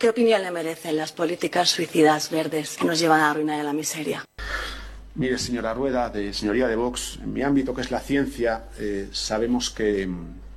¿Qué opinión le merecen las políticas suicidas verdes que nos llevan a la ruina y a la miseria? Mire, señora Rueda, señoría de Vox, en mi ámbito, que es la ciencia, sabemos que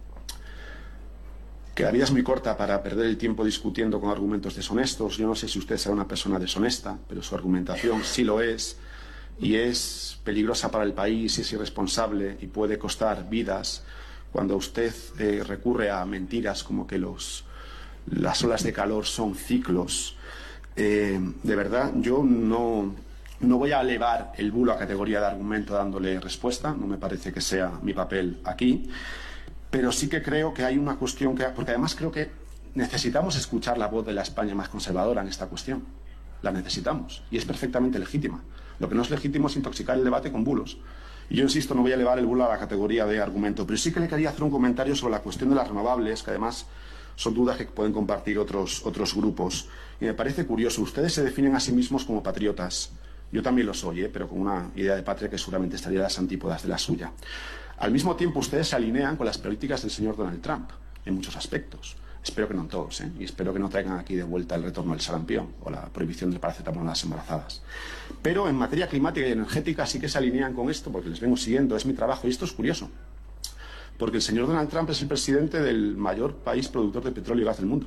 la vida es muy corta para perder el tiempo discutiendo con argumentos deshonestos. Yo no sé si usted será una persona deshonesta, pero su argumentación sí lo es, y es peligrosa para el país, y es irresponsable y puede costar vidas cuando usted recurre a mentiras como que las olas de calor son ciclos. De verdad, yo no voy a elevar el bulo a categoría de argumento dándole respuesta, no me parece que sea mi papel aquí, pero sí que creo que hay una cuestión porque además creo que necesitamos escuchar la voz de la España más conservadora en esta cuestión. La necesitamos y es perfectamente legítima. Lo que no es legítimo es intoxicar el debate con bulos. Y yo insisto, no voy a elevar el bulo a la categoría de argumento, pero sí que le quería hacer un comentario sobre la cuestión de las renovables, que además son dudas que pueden compartir otros grupos. Y me parece curioso, ustedes se definen a sí mismos como patriotas. Yo también lo soy, pero con una idea de patria que seguramente estaría a las antípodas de la suya. Al mismo tiempo, ustedes se alinean con las políticas del señor Donald Trump, en muchos aspectos. Espero que no en todos, y espero que no traigan aquí de vuelta el retorno del sarampión o la prohibición del paracetamol a las embarazadas. Pero en materia climática y energética sí que se alinean con esto, porque les vengo siguiendo, es mi trabajo, y esto es curioso. Porque el señor Donald Trump es el presidente del mayor país productor de petróleo y gas del mundo.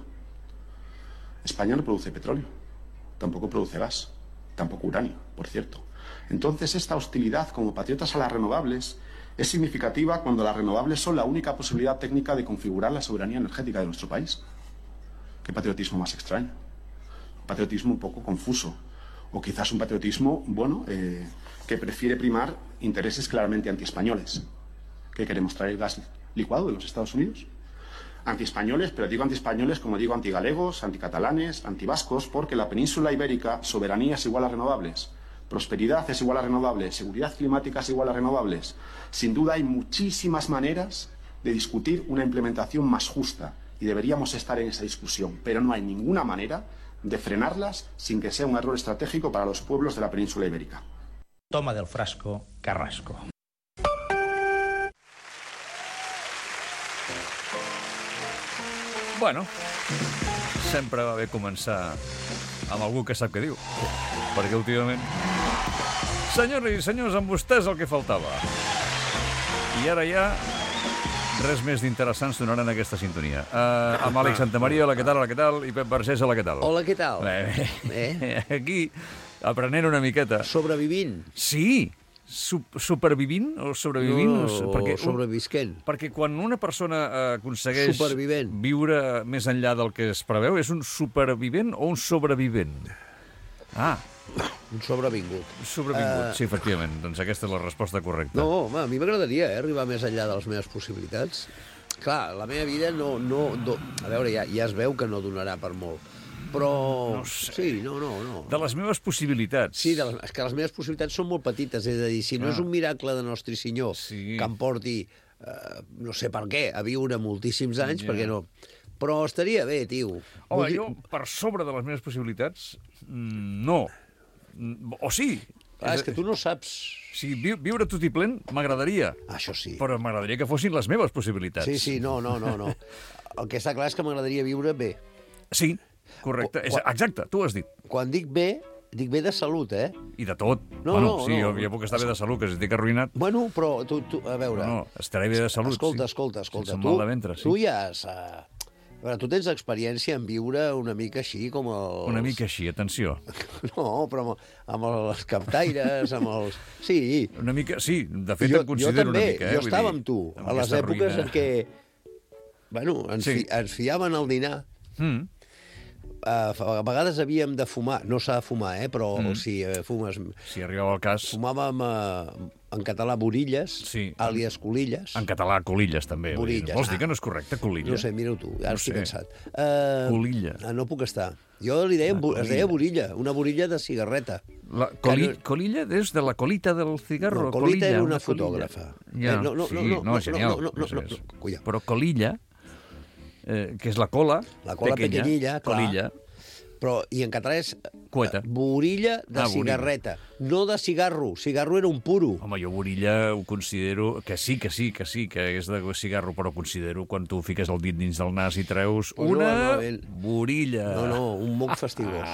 España no produce petróleo, tampoco produce gas, tampoco uranio, por cierto. Entonces, esta hostilidad como patriotas a las renovables es significativa cuando las renovables son la única posibilidad técnica de configurar la soberanía energética de nuestro país. ¿Qué patriotismo más extraño? Un patriotismo un poco confuso. O quizás un patriotismo, que prefiere primar intereses claramente antiespañoles. ¿Qué queremos, traer gas licuado de los Estados Unidos? Antiespañoles, pero digo antiespañoles como digo antigalegos, anticatalanes, antivascos, porque la península ibérica, soberanía es igual a renovables. Prosperidad es igual a renovables, seguridad climática es igual a renovables. Sin duda hay muchísimas maneras de discutir una implementación más justa y deberíamos estar en esa discusión, pero no hay ninguna manera de frenarlas sin que sea un error estratégico para los pueblos de la península ibérica. Toma del frasco, Carrasco. Bueno, sempre va bé començar amb algú que sap què diu, perquè últimament... Senyores i senyors, amb vostès el que faltava. I ara ja res més d'interessant sonarà en aquesta sintonia. Amb Àlex Santamaria, hola, què tal? I Pep Vergés, hola, què tal? Hola, què tal? Aquí, aprenent una miqueta. Sobrevivint? Sí, supervivint o sobrevivint? No, sobrevisquent. Perquè quan una persona aconsegueix viure més enllà del que es preveu, és un supervivent o un sobrevivent? Un sobrevingut. Sobrevingut, sí, efectivament. Doncs aquesta és la resposta correcta. No, home, a mi m'agradaria arribar més enllà de les meves possibilitats. Clar, la meva vida no... A veure, ja es veu que no donarà per molt. Però... No sé. Sí, no. De les meves possibilitats. Sí, és que les meves possibilitats són molt petites. És a dir, si no és un miracle de Nostre Senyor que em porti, no sé per què, a viure moltíssims anys, perquè no... Però estaria bé, tio. Home, jo, per sobre de les meves possibilitats, no. O sí. És que tu no saps... Si viure tot i plen, m'agradaria. Això sí. Però m'agradaria que fossin les meves possibilitats. Sí, no. El que està clar és que m'agradaria viure bé. Sí, correcte. Exacte, tu ho has dit. Quan dic bé de salut, I de tot. Jo puc estar bé de salut, que si estic arruïnat... Bueno, però tu a veure... No, estaré bé de salut. Escolta. Sense mal de ventre, sí. Tu ja has... A veure, tu tens experiència en viure una mica així com els... Una mica així, atenció. No, però amb els captaires, amb els... Sí. Una mica, sí, de fet em considero una mica. Jo estava amb tu, a les èpoques en què... Bueno, ens fiaven al dinar. A vegades havíem de fumar. No s'ha de fumar, però si fumes... Si arribava el cas... Fumàvem... En català, borilles, àlies colilles. En català, colilles, també. Borilles. Vols dir que no és correcte, colilla? No sé, mira-ho tu, ara estic cansat. Colilla. No puc estar. Jo es deia borilla, una borilla de cigarreta. Colilla és de la colita del cigarro? No, colita era una fotògrafa. No, genial. Però colilla, que és la cola pequeñilla, colilla. Però, i en català és Cueta. borilla de cigarreta, no de cigarro. Cigarro era un puro. Home, jo borilla ho considero... Que sí, que és de cigarro, però considero quan tu fiques el dit dins del nas i treus una borilla. No, un moc fastigós.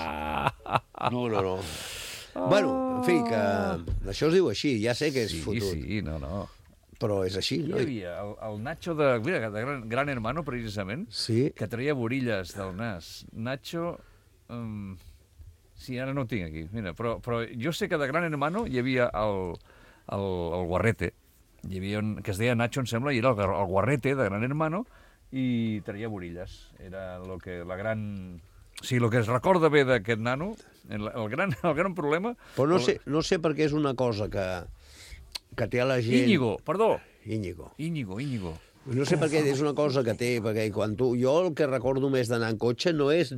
No. Bueno, en fi, que això es diu així, ja sé que és fotut. Sí, no. Però és així, no? Hi havia el Nacho de Gran Hermano, precisament, que traia borilles del nas. Nacho... Sí, ara no ho tinc aquí. Mira, però jo sé que de Gran Hermano hi havia el Guarrete, hi havia que es deia Nacho, em sembla, i era el Guarrete de Gran Hermano, i traia borilles. Era la gran... Sí, el que es recorda bé d'aquest nano, el gran problema... Però no sé per què és una cosa que té a la gent... Íñigo, perdó. Íñigo. No sé per què és una cosa que té, perquè quan jo el que recordo més d'anar en cotxe no és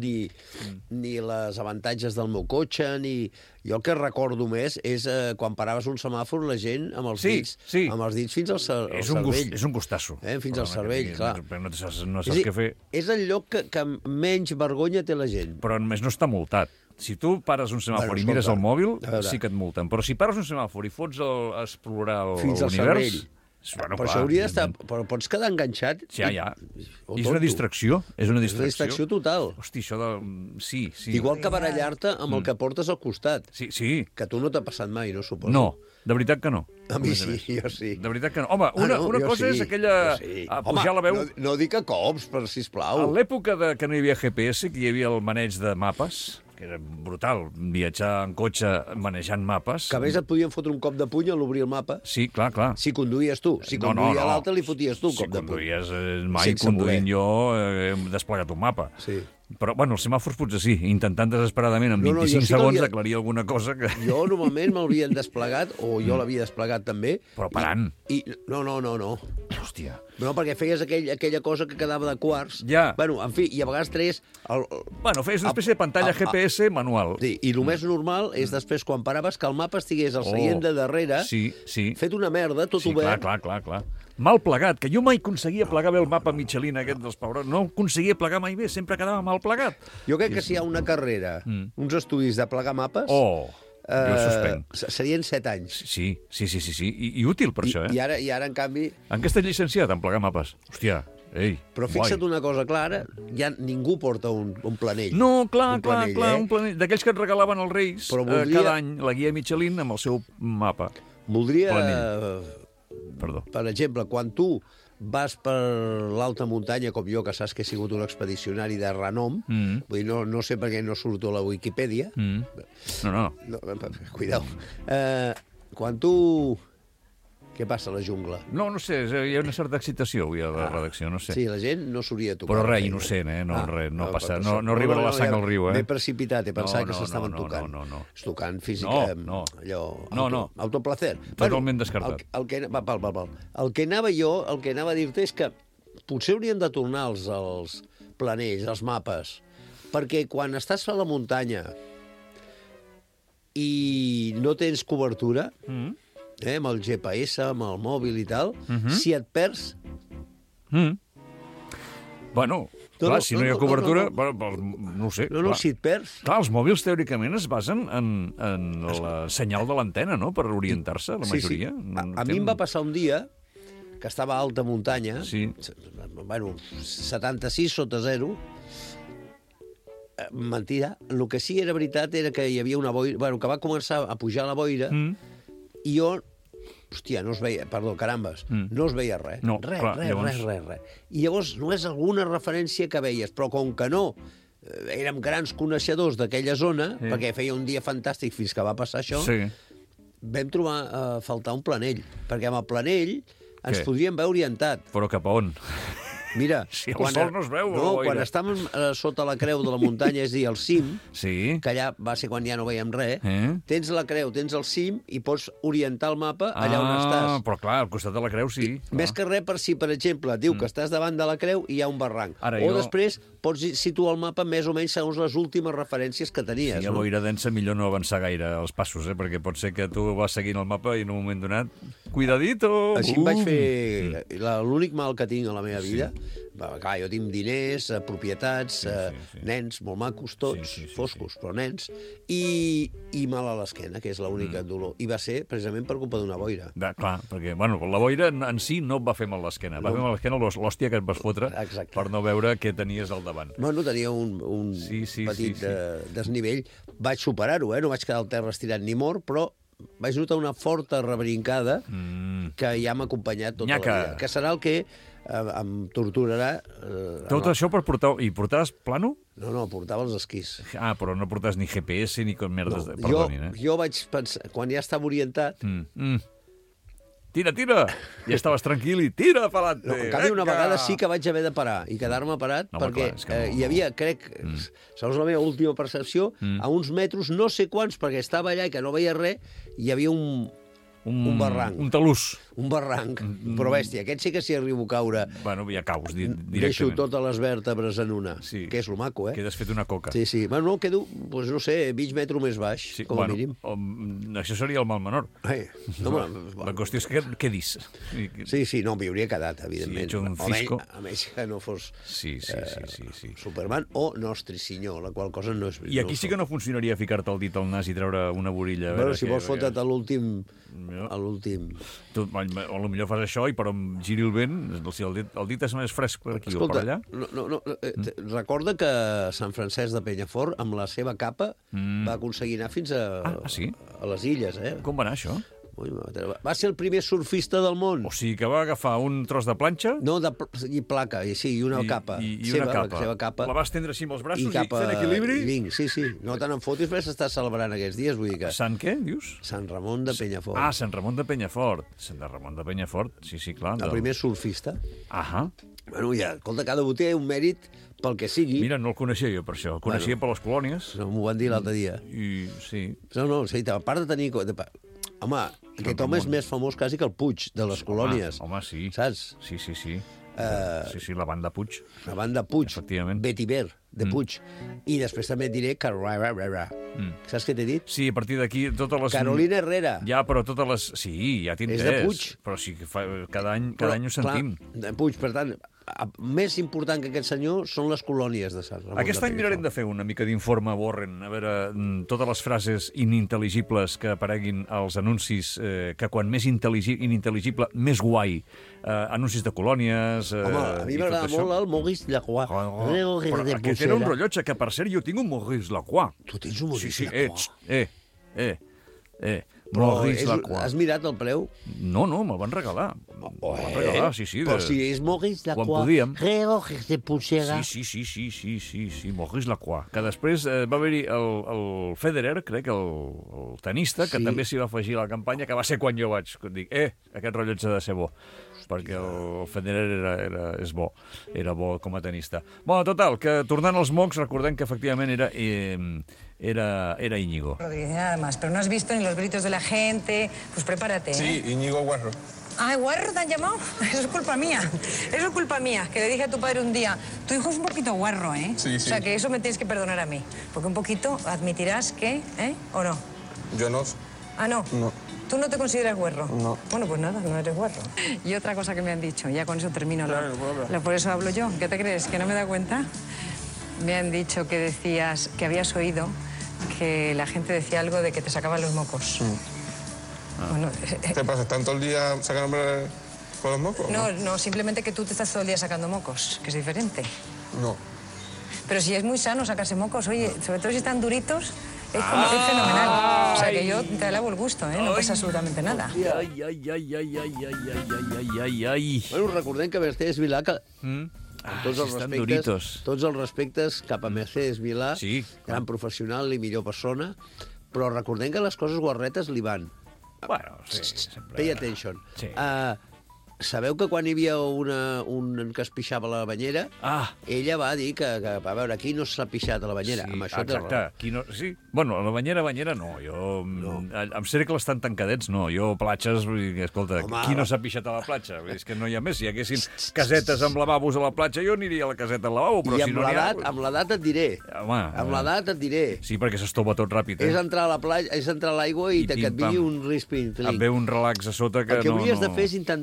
ni les avantatges del meu cotxe, ni... Jo el que recordo més és quan paraves un semàfor, la gent amb els dits fins al cervell. És un gustasso. Fins al cervell, clar. No saps què fer. És el lloc que menys vergonya té la gent. Però només no està multat. Si tu pares un semàfor i mires el mòbil, sí que et multen. Però si pares un semàfor i fots a explorar l'univers... Bueno, però això hauria d'estar... Però pots quedar enganxat? Ja. És una distracció. És una distracció total. Hosti, això de... Sí. Igual que barallar-te amb el que portes al costat. Sí. Que tu no t'ha passat mai, no suposo. No, de veritat que no. A mi sí, jo sí. De veritat que no. Home, una cosa és aquella... Pujar la veu... No dic a cops, però sisplau. A l'època que no hi havia GPS, que hi havia el maneig de mapes, que era brutal, viatjar en cotxe manejant mapes. Que a més et podien fotre un cop de puny a l'obrir el mapa. Sí, clar. Si conduïes tu. Si conduïa l'altre, li foties tu un cop de puny. Si conduïes mai, conduint jo, he desplegat un mapa. Sí. Però, bueno, els semàfors potser sí, intentant desesperadament en 25 segons aclarir alguna cosa que... Jo normalment m'havien desplegat, o jo l'havia desplegat també. Però parant. No. Hòstia. No, perquè feies aquella cosa que quedava de quarts. Ja. Bueno, en fi, i a vegades tres... feies una espècie de pantalla GPS manual. Sí, i el més normal és després, quan paraves, que el mapa estigués al seient de darrere, fet una merda, tot obert. Clar. Mal plegat, que jo mai aconseguia plegar bé el mapa Michelin aquest dels Paurons. No aconseguia plegar mai bé, sempre quedava mal plegat. Jo crec que si hi ha una carrera, uns estudis de plegar mapes... jo suspenc. Serien 7 anys. Sí. I útil per això, I ara, en canvi... En què estàs llicenciat, en plegar mapes? Hòstia, ei, però fixa't una cosa clara, ja ningú porta un planell. No, clar, un planell. D'aquells que et regalaven els Reis cada any, la guia Michelin amb el seu mapa. Voldria... Perdó. Per exemple, quan tu vas per l'alta muntanya, com jo, que saps que he sigut un expedicionari de renom, vull dir, no sé per què no surto a la Wikipedia. No. Cuidao. Quan tu... Què passa a la jungla? No sé, hi ha una certa excitació avui a la redacció, no sé. Sí, la gent no s'hauria de tocar. Però res, innocent, no passa, no arribarà la sang al riu, M'he precipitat, he pensat que s'estaven tocant. No. Tocant física, allò... Autoplacer. Totalment descartat. El que anava a dir-te és que potser hauríem de tornar als planells, als mapes, perquè quan estàs a la muntanya i no tens cobertura... amb el GPS, amb el mòbil i tal, si et perds... Bueno, clar, si no hi ha cobertura, no ho sé. No, si et perds... Clar, els mòbils teòricament es basen en la senyal de l'antena, no?, per orientar-se, la majoria. A mi em va passar un dia que estava a alta muntanya, 76 sota zero. Mentida. El que sí era veritat era que hi havia una boira... Bueno, que va començar a pujar la boira i jo... Hòstia, no es veia... Perdó, carambes. No es veia res. Res. I llavors només alguna referència que veies, però com que no érem grans coneixedors d'aquella zona, perquè feia un dia fantàstic fins que va passar això, vam trobar a faltar un planell, perquè amb el planell ens podríem haver orientat. Però cap a on? Mira, si el sol no es veu... quan estàvem sota la creu de la muntanya, és a dir, el cim, que allà va ser quan ja no veiem res, tens la creu, tens el cim, i pots orientar el mapa allà on estàs. Però clar, al costat de la creu sí. Més que res per si, per exemple, diu que estàs davant de la creu i hi ha un barranc. Després pots situar el mapa més o menys segons les últimes referències que tenies. Si hi ha boira densa, millor no avançar gaire els passos, perquè pot ser que tu vas seguint el mapa i en un moment donat... Cuidadito! Així em vaig fer... L'únic mal que tinc a la meva vida clar, jo tinc diners, propietats, nens molt macos tots, foscos, però nens, i mal a l'esquena, que és l'única dolor. I va ser precisament per culpa d'una boira. Clar, perquè, bueno, la boira en si no et va fer mal l'esquena. Va fer mal l'esquena l'hòstia que et vas fotre per no veure què tenies al davant. Bueno, tenia un petit desnivell. Vaig superar-ho, no vaig quedar al terra estirat ni mort, però vaig notar una forta rebrincada que ja m'ha acompanyat tota la vida. Que serà el que em torturarà... Tot això per portar... I portaves plano? No, portava els esquís. Però no portaves ni GPS ni merdes... Jo vaig pensar, quan ja estava orientat... Tira! I estaves tranquil i tira pa'lante. En canvi, una vegada sí que vaig haver de parar i quedar-me parat perquè hi havia, crec, segons la meva última percepció, a uns metros, no sé quants, perquè estava allà i que no veia res, hi havia un barranc. Un talús. Un barranc, però bèstia. Aquest sí que si arribo a caure... Bueno, ja caus directament. Deixo totes les vèrtebres en una, que és lo maco, Quedes fet una coca. Sí. Bueno, quedo, no sé, mig metro més baix, com a mínim. Això seria el mal menor. La qüestió és que quedis. Sí, no, m'hi hauria quedat, evidentment. A més que no fos Superman o Nostre Senyor, la qual cosa no és... I aquí sí que no funcionaria ficar-te el dit al nas i treure una borilla. Bueno, si vols fotre't a l'últim... O potser fas això i per on giri el vent, si el dit és més fresc per aquí o per allà... Recorda que Sant Francesc de Penyafort, amb la seva capa, va aconseguir anar fins a les illes. Com va anar això? Va ser el primer surfista del món. O sigui, que va agafar un tros de planxa... No, i placa, i una capa. I una capa. La va estendre així amb els braços i fent equilibri? Sí. No te n'enfotis, perquè s'està celebrant aquests dies, vull dir que... Sant què, dius? Sant Ramon de Penyafort. Sant Ramon de Penyafort. Sí, clar. El primer surfista. Bueno, escolta, cada botí hi ha un mèrit pel que sigui. Mira, no el coneixia jo per això. El coneixia per les colònies. M'ho van dir l'altre dia. No, a part de tenir... Home, aquest home és més famós quasi que el Puig de les colònies. Home, sí. Saps? Sí. Sí, la banda Puig. La banda Puig. Efectivament. Betiver, de Puig. I després també et diré que... Saps què t'he dit? Sí, a partir d'aquí totes les... Carolina Herrera. Ja, però totes les... Sí, ja t'he entès. És de Puig. Però sí que cada any ho sentim. De Puig, per tant... Més important que aquest senyor són les colònies de Sant Ramon. Aquest any mirarem de fer una mica d'informe Warren, a veure totes les frases inintel·ligibles que apareguin als anuncis, que quan més inintel·ligible, més guai. Anuncis de colònies... Home, a mi m'agrada molt el Maurice Lacroix. Però aquest era un rellotge, que per cert jo tinc un Maurice Lacroix. Tu tens un Maurice Lacroix? Maurice Lacroix. Has mirat el preu? No, me'l van regalar. Sí. Però si és Maurice Lacroix. Quan podíem. Reloj de pulsera. Sí, Maurice Lacroix. Que després va haver-hi el Federer, crec, el tenista, que també s'hi va afegir a la campanya, que va ser quan jo vaig dir, aquest rellotge ha de ser bo. Perquè el Federer és bo, era bo com a tenista. Bueno, total, que tornant als mocs, recordem que efectivament era Íñigo. Rodríguez, nada más, pero no has visto ni los gritos de la gente, pues prepárate. Sí, Íñigo Guarro. Ay, Guarro, ¿te han llamado? Eso es culpa mía, que le dije a tu padre un día, tu hijo es un poquito guarro, ¿eh? Sí. O sea, que eso me tienes que perdonar a mí, porque un poquito admitirás que, ¿o no? Yo no. Ah, ¿no? No. ¿Tú no te consideras guarro? No. Bueno, pues nada, no eres guarro. Y otra cosa que me han dicho, ya con eso termino. Por eso hablo yo. ¿Qué te crees? ¿Que no me da cuenta? Me han dicho que decías, que habías oído que la gente decía algo de que te sacaban los mocos. Bueno, ¿Qué pasa? ¿Están todo el día sacándome con los mocos? No, simplemente que tú te estás todo el día sacando mocos, que es diferente. No. Pero si es muy sano sacarse mocos, oye, sobre todo si están duritos... Es fenomenal. O sea, que yo te alabo el gusto, no pasa absolutamente nada. Bueno, recordem que Mercedes Vilà... Tots els respectes cap a Mercedes Vilà, gran professional i millor persona, però recordem que les coses guarretes li van. Bueno, sí, sempre... Pay attention. Sabeu que quan hi havia un que es pixava a la banyera, ella va dir que, a veure, qui no s'ha pixat a la banyera? Sí, amb això exacte. Sí. Bueno, a la banyera no. Amb cercles tan tancadets, no. Jo, platges, escolta, qui no s'ha pixat a la platja? És que no hi ha més. Si hi haguessin casetes amb lavabos a la platja, jo aniria a la caseta al lavabo, però si no n'hi ha... I amb l'edat et diré. Amb l'edat et diré. Sí, perquè s'estova tot ràpid. És entrar a la platja, és entrar a l'aigua i que et vingui un risping. Et ve un relax a sota que no... El que hauries de fer és intentar arribar una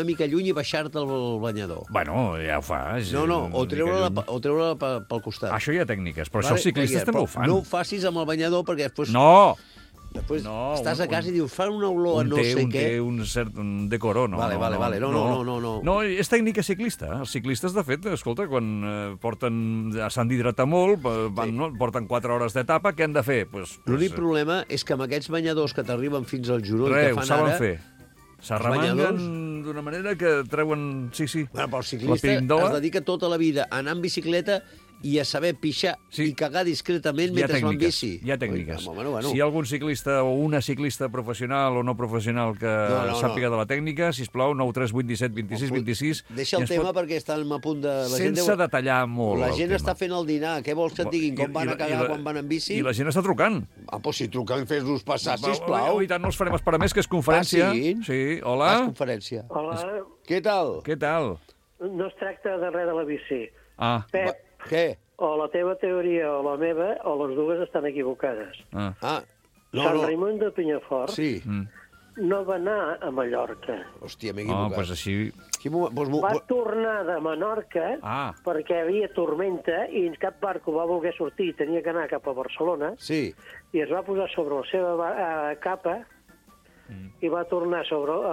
una mica lluny i baixar-te el banyador. Bueno, ja ho fas. No, o treure-la pel costat. Això hi ha tècniques, però això els ciclistes també ho fan. No ho facis amb el banyador perquè després... No! Després estàs a casa i dius, fa una olor a no sé què... Té un cert decoró, no? Vale. No. No, és tècnica ciclista. Els ciclistes, de fet, escolta, quan s'han d'hidratar molt, porten 4 hores d'etapa, què han de fer? L'únic problema és que amb aquests banyadors que t'arriben fins al genoll que fan ara... Ho saben fer. S'arremanguen d'una manera que treuen... Sí. Bueno, però el ciclista es dedica tota la vida a anar en bicicleta i a saber pixar i cagar discretament mentre va en bici. Hi ha tècniques. Si hi ha algun ciclista o una ciclista professional o no professional que sàpiga de la tècnica, sisplau, 9 3 8 17 26 26... Deixa el tema perquè estem a punt de... Sense detallar molt. La gent està fent el dinar. Què vols que et diguin? Com van a cagar quan van en bici? I la gent està trucant. Doncs si truquen, fes-los passar, sisplau. I tant, no els farem esperar més, que és conferència. Sí, hola. És conferència. Hola. Què tal? No es tracta de res de la bici. Pep, què? O la teva teoria o la meva, o les dues estan equivocades. Sant Raimon de Penyafort no va anar a Mallorca. Hòstia, m'he equivocat. Doncs així... Va tornar de Menorca perquè havia tormenta i cap barco va voler sortir i tenia que anar cap a Barcelona i es va posar sobre la seva capa i va tornar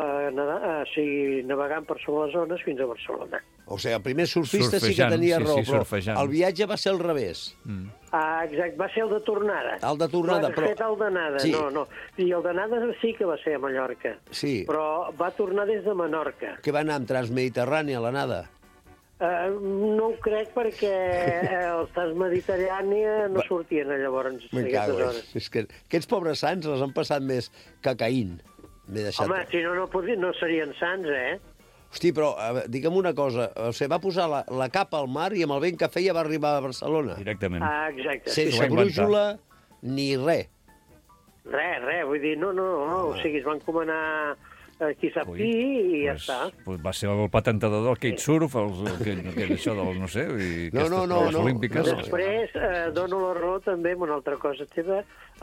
navegant per sobre les zones fins a Barcelona. O sigui, el primer surfista sí que tenia raó, però el viatge va ser al revés. Exacte, va ser el de tornada. El de tornada, però... El d'anada, no. I el d'anada sí que va ser a Mallorca. Sí. Però va tornar des de Menorca. Que va anar amb Transmediterrani a l'anada? No ho crec perquè els Transmediterrània no sortien llavors aquestes hores. És que aquests pobres sants els han passat més que Caín. Home, si no serien sants, Hosti, però digue'm una cosa, o sigui, va posar la capa al mar i amb el vent que feia va arribar a Barcelona. Directament. Exacte. Sense brújula ni res. Res, vull dir, no, o sigui, es van comanar qui sap qui i ja està. Va ser el patentador del kitesurf, això del, no sé, les olímpiques. Després dono la raó també amb una altra cosa teva,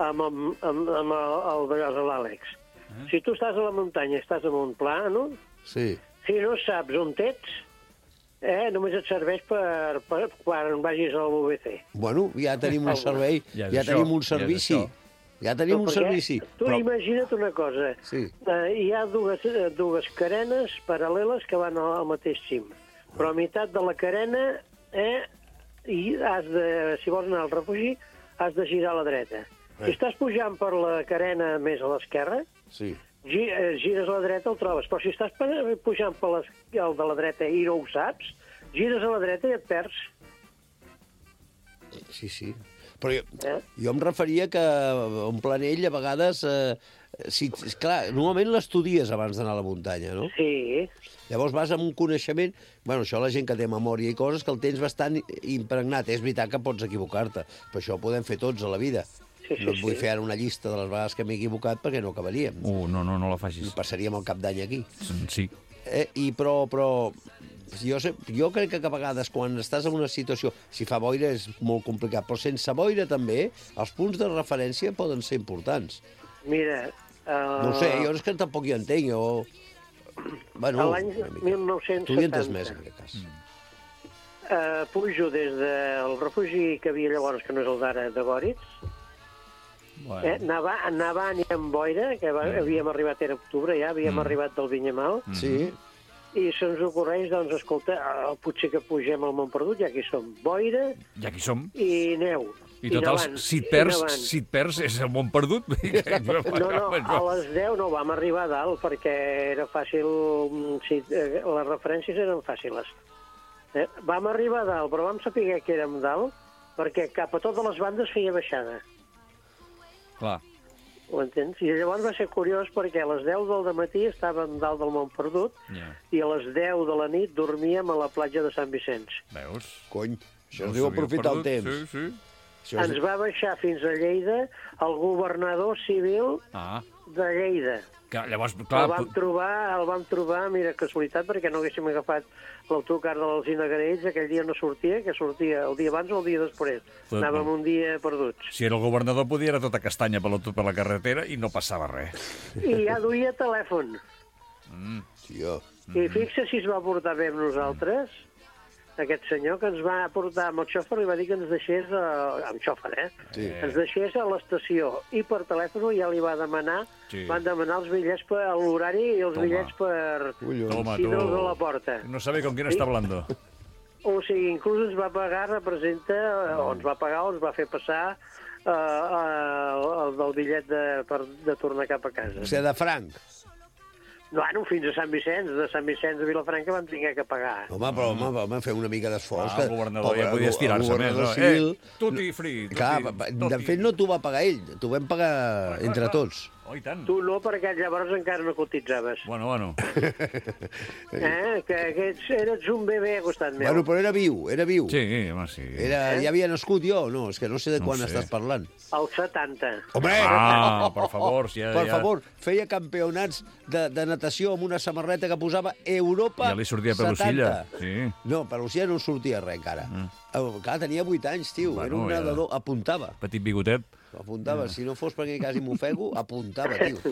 amb l'Àlex. Si tu estàs a la muntanya, estàs en un plànol, si no saps on ets, només et serveix per quan vagis a l'UBC. Bueno, ja tenim un servei, ja tenim un servici. Ja tenim un servici. Tu imagina't una cosa. Hi ha dues carenes paral·leles que van al mateix cim. Però a meitat de la carena, si vols anar al refugi, has de girar a la dreta. Si estàs pujant per la carena més a l'esquerra, gires a la dreta, el trobes. Però si estàs pujant per el de la dreta i no ho saps, gires a la dreta i et perds. Sí. Però jo em referia que un planell, a vegades... clar, normalment l'estudies abans d'anar a la muntanya, no? Sí. Llavors vas amb un coneixement... Bueno, això la gent que té memòria i coses que el tens bastant impregnat. És veritat que pots equivocar-te, però això ho podem fer tots a la vida. No et vull fer ara una llista de les vegades que m'he equivocat perquè no acabaríem. No la facis. Passaríem el cap d'any aquí. Sí. Però jo crec que a vegades quan estàs en una situació, si fa boira és molt complicat, però sense boira també, els punts de referència poden ser importants. Mira... No ho sé, jo és que tampoc hi entenc, Bueno, l'any 1970... Tu hi entes més, en aquest cas. Pujo des del refugi que havia llavors, que no és el d'ara, de Goritz, nevant i amb boira, que havíem arribat, era octubre ja, havíem arribat del Vinyamal, i se'ns ocorreix, doncs, escolta, potser que pugem al Mont Perdut, ja que hi som, boira i neu. I total, si et perds, és el Mont Perdut? No, a les 10 no vam arribar a dalt, perquè era fàcil, les referències eren fàciles. Vam arribar a dalt, però vam saber que érem dalt, perquè cap a totes les bandes feia baixada. Clar. Ho entens? I llavors va ser curiós perquè a les 10 del matí estàvem dalt del Mont Perdut i a les 10 de la nit dormíem a la platja de Sant Vicenç. Veus? Cony, això es diu aprofitar el temps. Sí. Ens va baixar fins a Lleida el governador civil de Lleida. Llavors, clar... El vam trobar, mira, casualitat, perquè no haguéssim agafat l'autocar de l'Alzina Garells, aquell dia no sortia, que sortia el dia abans o el dia després. Anàvem un dia perduts. Si era el governador, podia era tota castanya per la carretera i no passava res. I ja duia telèfon. Tio. I fixa si es va portar bé amb nosaltres, aquest senyor que ens va portar amb el xòfer, li va dir que ens deixés, amb xòfer, ens deixés a l'estació, i per telèfon ja li va demanar, van demanar els bitllets per l'horari i els bitllets per tindre'ls a la porta. No sabe con quién está hablando. O sigui, inclús ens va pagar, representa, o ens va pagar o ens va fer passar el del bitllet de tornar cap a casa. O sigui, de franc. Bueno, fins a Sant Vicenç. De Sant Vicenç a Vilafranca vam haver que pagar. Home, però vam fer una mica d'esforç. El governador ja podia estirar-se més, no? Tutti free. Clar, de fet no t'ho va pagar ell, t'ho vam pagar entre tots. Oh, i tant. Tu no, perquè llavors encara no cotitzaves. Bueno. Que eres un bebè a costat meu. Bueno, però era viu. Sí, home, sí. Ja havia nascut jo? No, és que no sé de quan estàs parlant. El 70. Home! Per favor. Per favor, feia campionats de natació amb una samarreta que posava Europa 70. Ja li sortia pelusilla. Sí. No, pelusilla no sortia res, encara. Clar, tenia 8 anys, tio. Era un nedador. Apuntava. Petit bigotet. Apuntava. Si no fos perquè quasi m'ofego, apuntava, tio.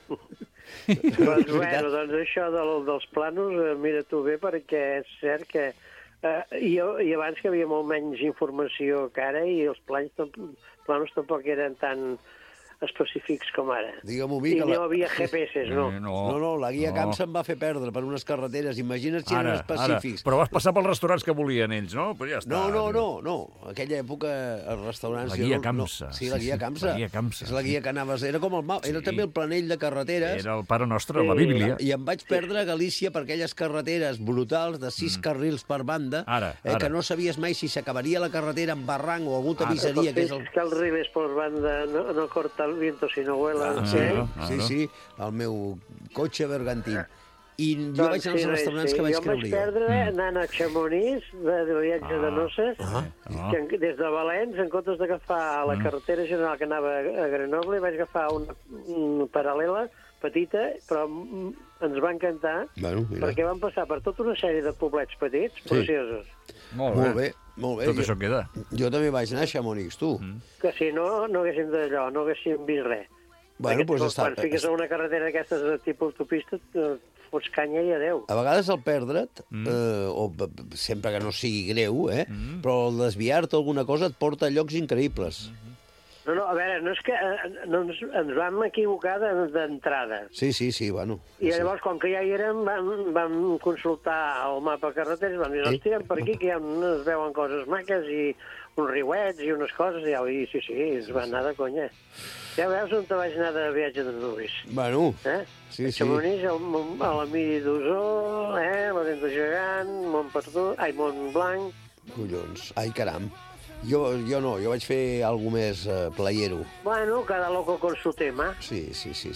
Doncs això dels planos, mira tu bé, perquè és cert que i abans que havia molt menys informació que ara i els planos tampoc eren tan específics com ara. Digue-m'ho, I no havia GPS, no. No, la guia Camp se'n va fer perdre per unes carreteres. Imagina't si eren específics. Però vas passar pels restaurants que volien ells, no? Però ja està. No. Aquella època, els restaurants... La guia Campsa. Sí, la guia Campsa. És la guia que anaves... Era com el mapa. Era també el planell de carreteres. Era el pare nostre, la Bíblia. I em vaig perdre a Galícia per aquelles carreteres brutals de 6 carrils per banda, que no sabies mai si s'acabaria la carretera en barranc o algú t'avisaria que és el... Que el ribes per banda no corta el viento si no vuela. Sí, el meu cotxe bergantín. I jo vaig anar als restaurants que vaig creure. Jo em vaig perdre anant a Chamonix, de viatge de noces, des de Valens, en comptes d'agafar la carretera general que anava a Grenoble, vaig agafar una paral·lela petita, però ens va encantar, perquè vam passar per tota una sèrie de poblets petits, preciosos. Molt bé. Tot això queda. Jo també vaig anar a Chamonix, tu. Que si no haguéssim d'allò, no haguéssim vist res. Bueno, doncs està... Quan fiques a una carretera d'aquestes de tipus autopista, fots canya i adeu. A vegades el perdre't, o sempre que no sigui greu, però el desviar-te alguna cosa et porta a llocs increïbles. No, a veure, no és que ens vam equivocar d'entrada. Sí, bueno. I llavors, com que ja hi érem, vam consultar el mapa carreteres, vam dir, hòstia, per aquí que ja es veuen coses maques i uns riuets i unes coses, i sí, es va anar de conya. Ja veus on te vaig anar de viatge de nuvis. Bueno, sí. Chamonix, a la Miri d'Osó, la Dent de Gegant, Montblanc... Collons, ai caram. Jo no, jo vaig fer alguna més playero. Bueno, cada loco con su tema. Sí.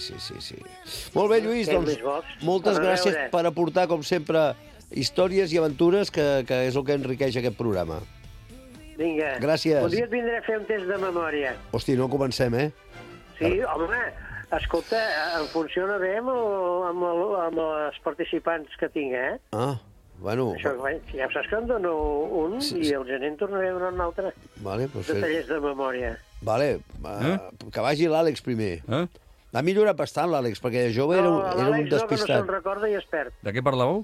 Molt bé, Lluís, doncs moltes gràcies per aportar, com sempre, històries i aventures, que és el que enriqueix aquest programa. Vinga. Gràcies. Un dia et vindré a fer un test de memòria. Hosti, no comencem, Sí, home, escolta, em funciona bé amb els participants que tinc, Bueno... Això, ja saps que em dono un i el gener en tornaré a donar un altre. Vale, pues de tallers de memòria. Vale, que vagi l'Àlex primer. Ha millorat bastant l'Àlex, perquè de jove era un despistat. No, que no se'n recorda i es perd. De què parlàveu?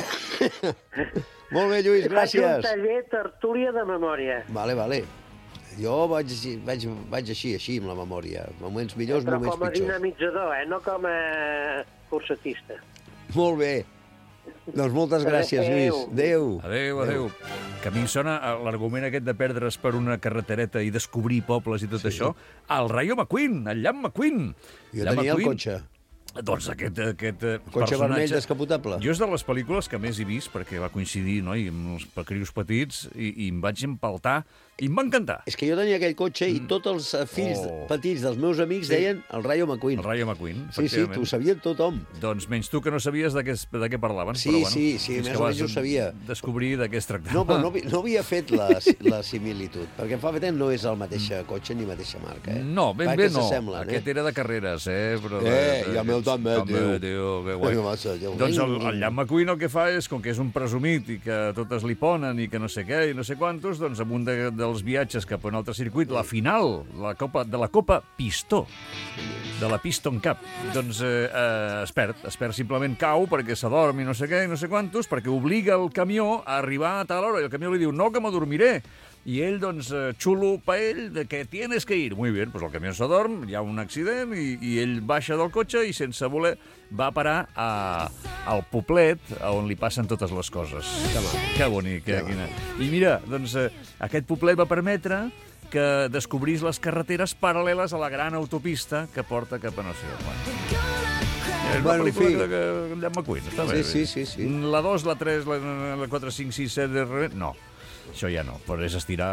Molt bé, Lluís, gràcies. Faig un taller tertúlia de memòria. Vale. Jo vaig així amb la memòria. Moments millors, moments pitjors. Però com a dinamitzador, no com a cursatista. Molt bé. Doncs moltes gràcies, Lluís. Adéu. Que a mi em sona l'argument aquest de perdre's per una carretereta i descobrir pobles i tot això, el Rayo McQueen, el Llamp McQueen. Jo tenia el cotxe. Doncs aquest cotxe vermell descapotable. Jo és de les pel·lícules que més he vist, perquè va coincidir, no?, amb els crios petits, i em vaig empaltar, i em va encantar. És que jo tenia aquell cotxe i tots els fills petits dels meus amics deien el Rayo McQueen. El Rayo McQueen, efectivament. Sí, t'ho sabia tothom. Doncs menys tu, que no sabies de què parlaven. Sí, més o menys ho sabia. Descobrir de què es tractava. No, però no havia fet la similitud, perquè fa fet no és el mateix cotxe ni mateixa marca. No, ben bé no. Aquest era de carreres, però... I amb el també, tio, que guai. Doncs el Ian McQueen el que fa és, com que és un presumit i que totes li ponen i que no sé què i no sé quantos, doncs en un dels viatges cap a un altre circuit, la final de la Copa Pistó, de la Piston Cup, doncs es perd, simplement cau perquè s'adorm i no sé què i no sé quantos, perquè obliga el camió a arribar a tal hora i el camió li diu, no, que m'adormiré. I ell, doncs, xulo pa ell, de que tienes que ir. Muy bien, pues el camió s'adorm, hi ha un accident i ell baixa del cotxe i sense voler va parar al poblet on li passen totes les coses. Que bonic. I mira, doncs, aquest poblet va permetre que descobrís les carreteres paral·leles a la gran autopista que porta cap a no sé on. És una pel·lícula que Ian McQueen, està bé. Sí. La 2, la 3, la 4, 5, 6, 7... No. Això ja no, però és estirar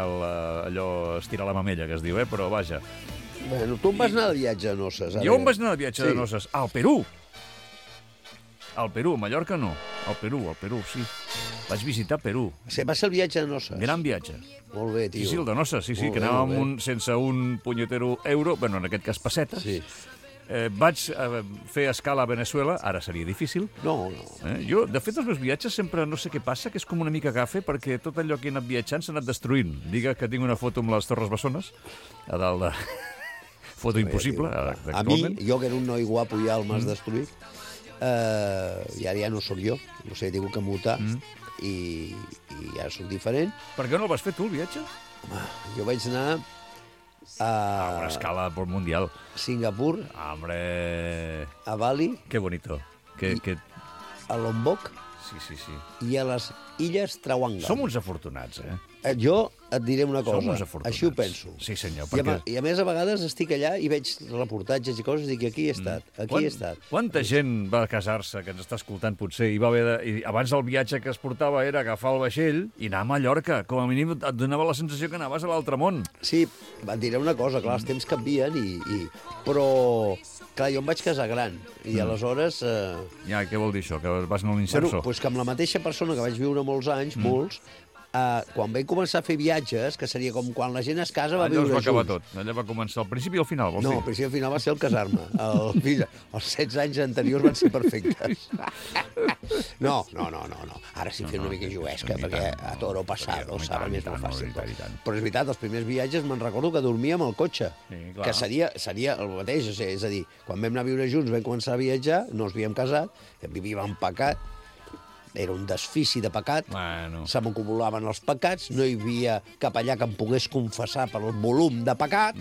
la mamella, que es diu, però vaja. Bueno, tu on vas anar de viatge a noces? Jo on vaig anar de viatge de noces? Al Perú. Al Perú, a Mallorca no. Al Perú, sí. Vaig visitar Perú. Va ser el viatge de noces? Gran viatge. Molt bé, tio. Sí, el de noces, sí, que anàvem sense un punyetero euro, bueno, en aquest cas pessetes. Sí. Vaig fer escala a Venezuela, ara seria difícil. No. Jo, de fet, els meus viatges sempre no sé què passa, que és com una mica gafe, perquè tot allò que he anat viatjant s'ha anat destruint. Diga que tinc una foto amb les Torres Bessones, a dalt de... Foto impossible, actualment. A mi, jo que era un noi guapo ja el m'has destruït, i ara ja no sóc jo, no sé, he tingut que mutar, i ja sóc diferent. Per què no el vas fer tu, el viatge? Home, jo vaig anar a una escala mundial. Singapur. Hombre. A Bali. Qué bonito. A Lombok. Sí. I a les Illes Trawangan. Som uns afortunats, Jo et diré una cosa. Som uns afortunats. Així ho penso. Sí, senyor. I a més, a vegades estic allà i veig reportatges i coses i dic, aquí he estat, he estat. Quanta gent va casar-se, que ens està escoltant potser, i va haver de... I abans el viatge que es portava era agafar el vaixell i anar a Mallorca. Com a mínim et donava la sensació que anaves a l'altre món. Sí, et diré una cosa, clar, els temps canvien però... Clar, jo em vaig casar gran i aleshores... Ja, què vol dir això? Que vas anar a l'inserso? Bueno, doncs que amb la mateixa persona que vaig viure molts anys, molts, quan vam començar a fer viatges, que seria com quan la gent es casa va viure junts. Allò es va acabar tot. Allà va començar el principi i el final, vols dir? No, el principi i el final va ser el casar-me. Els 16 anys anteriors van ser perfectes. No. Ara sí fem una mica juguesca, perquè a toro passado sabe més molt fàcil. Però és veritat, els primers viatges me'n recordo que dormíem al cotxe, que seria el mateix. És a dir, quan vam anar a viure junts, vam començar a viatjar, no ens havíem casat, vivíem en pecat, era un desfici de pecat, se m'acumulaven els pecats, no hi havia cap allà que em pogués confessar per el volum de pecat,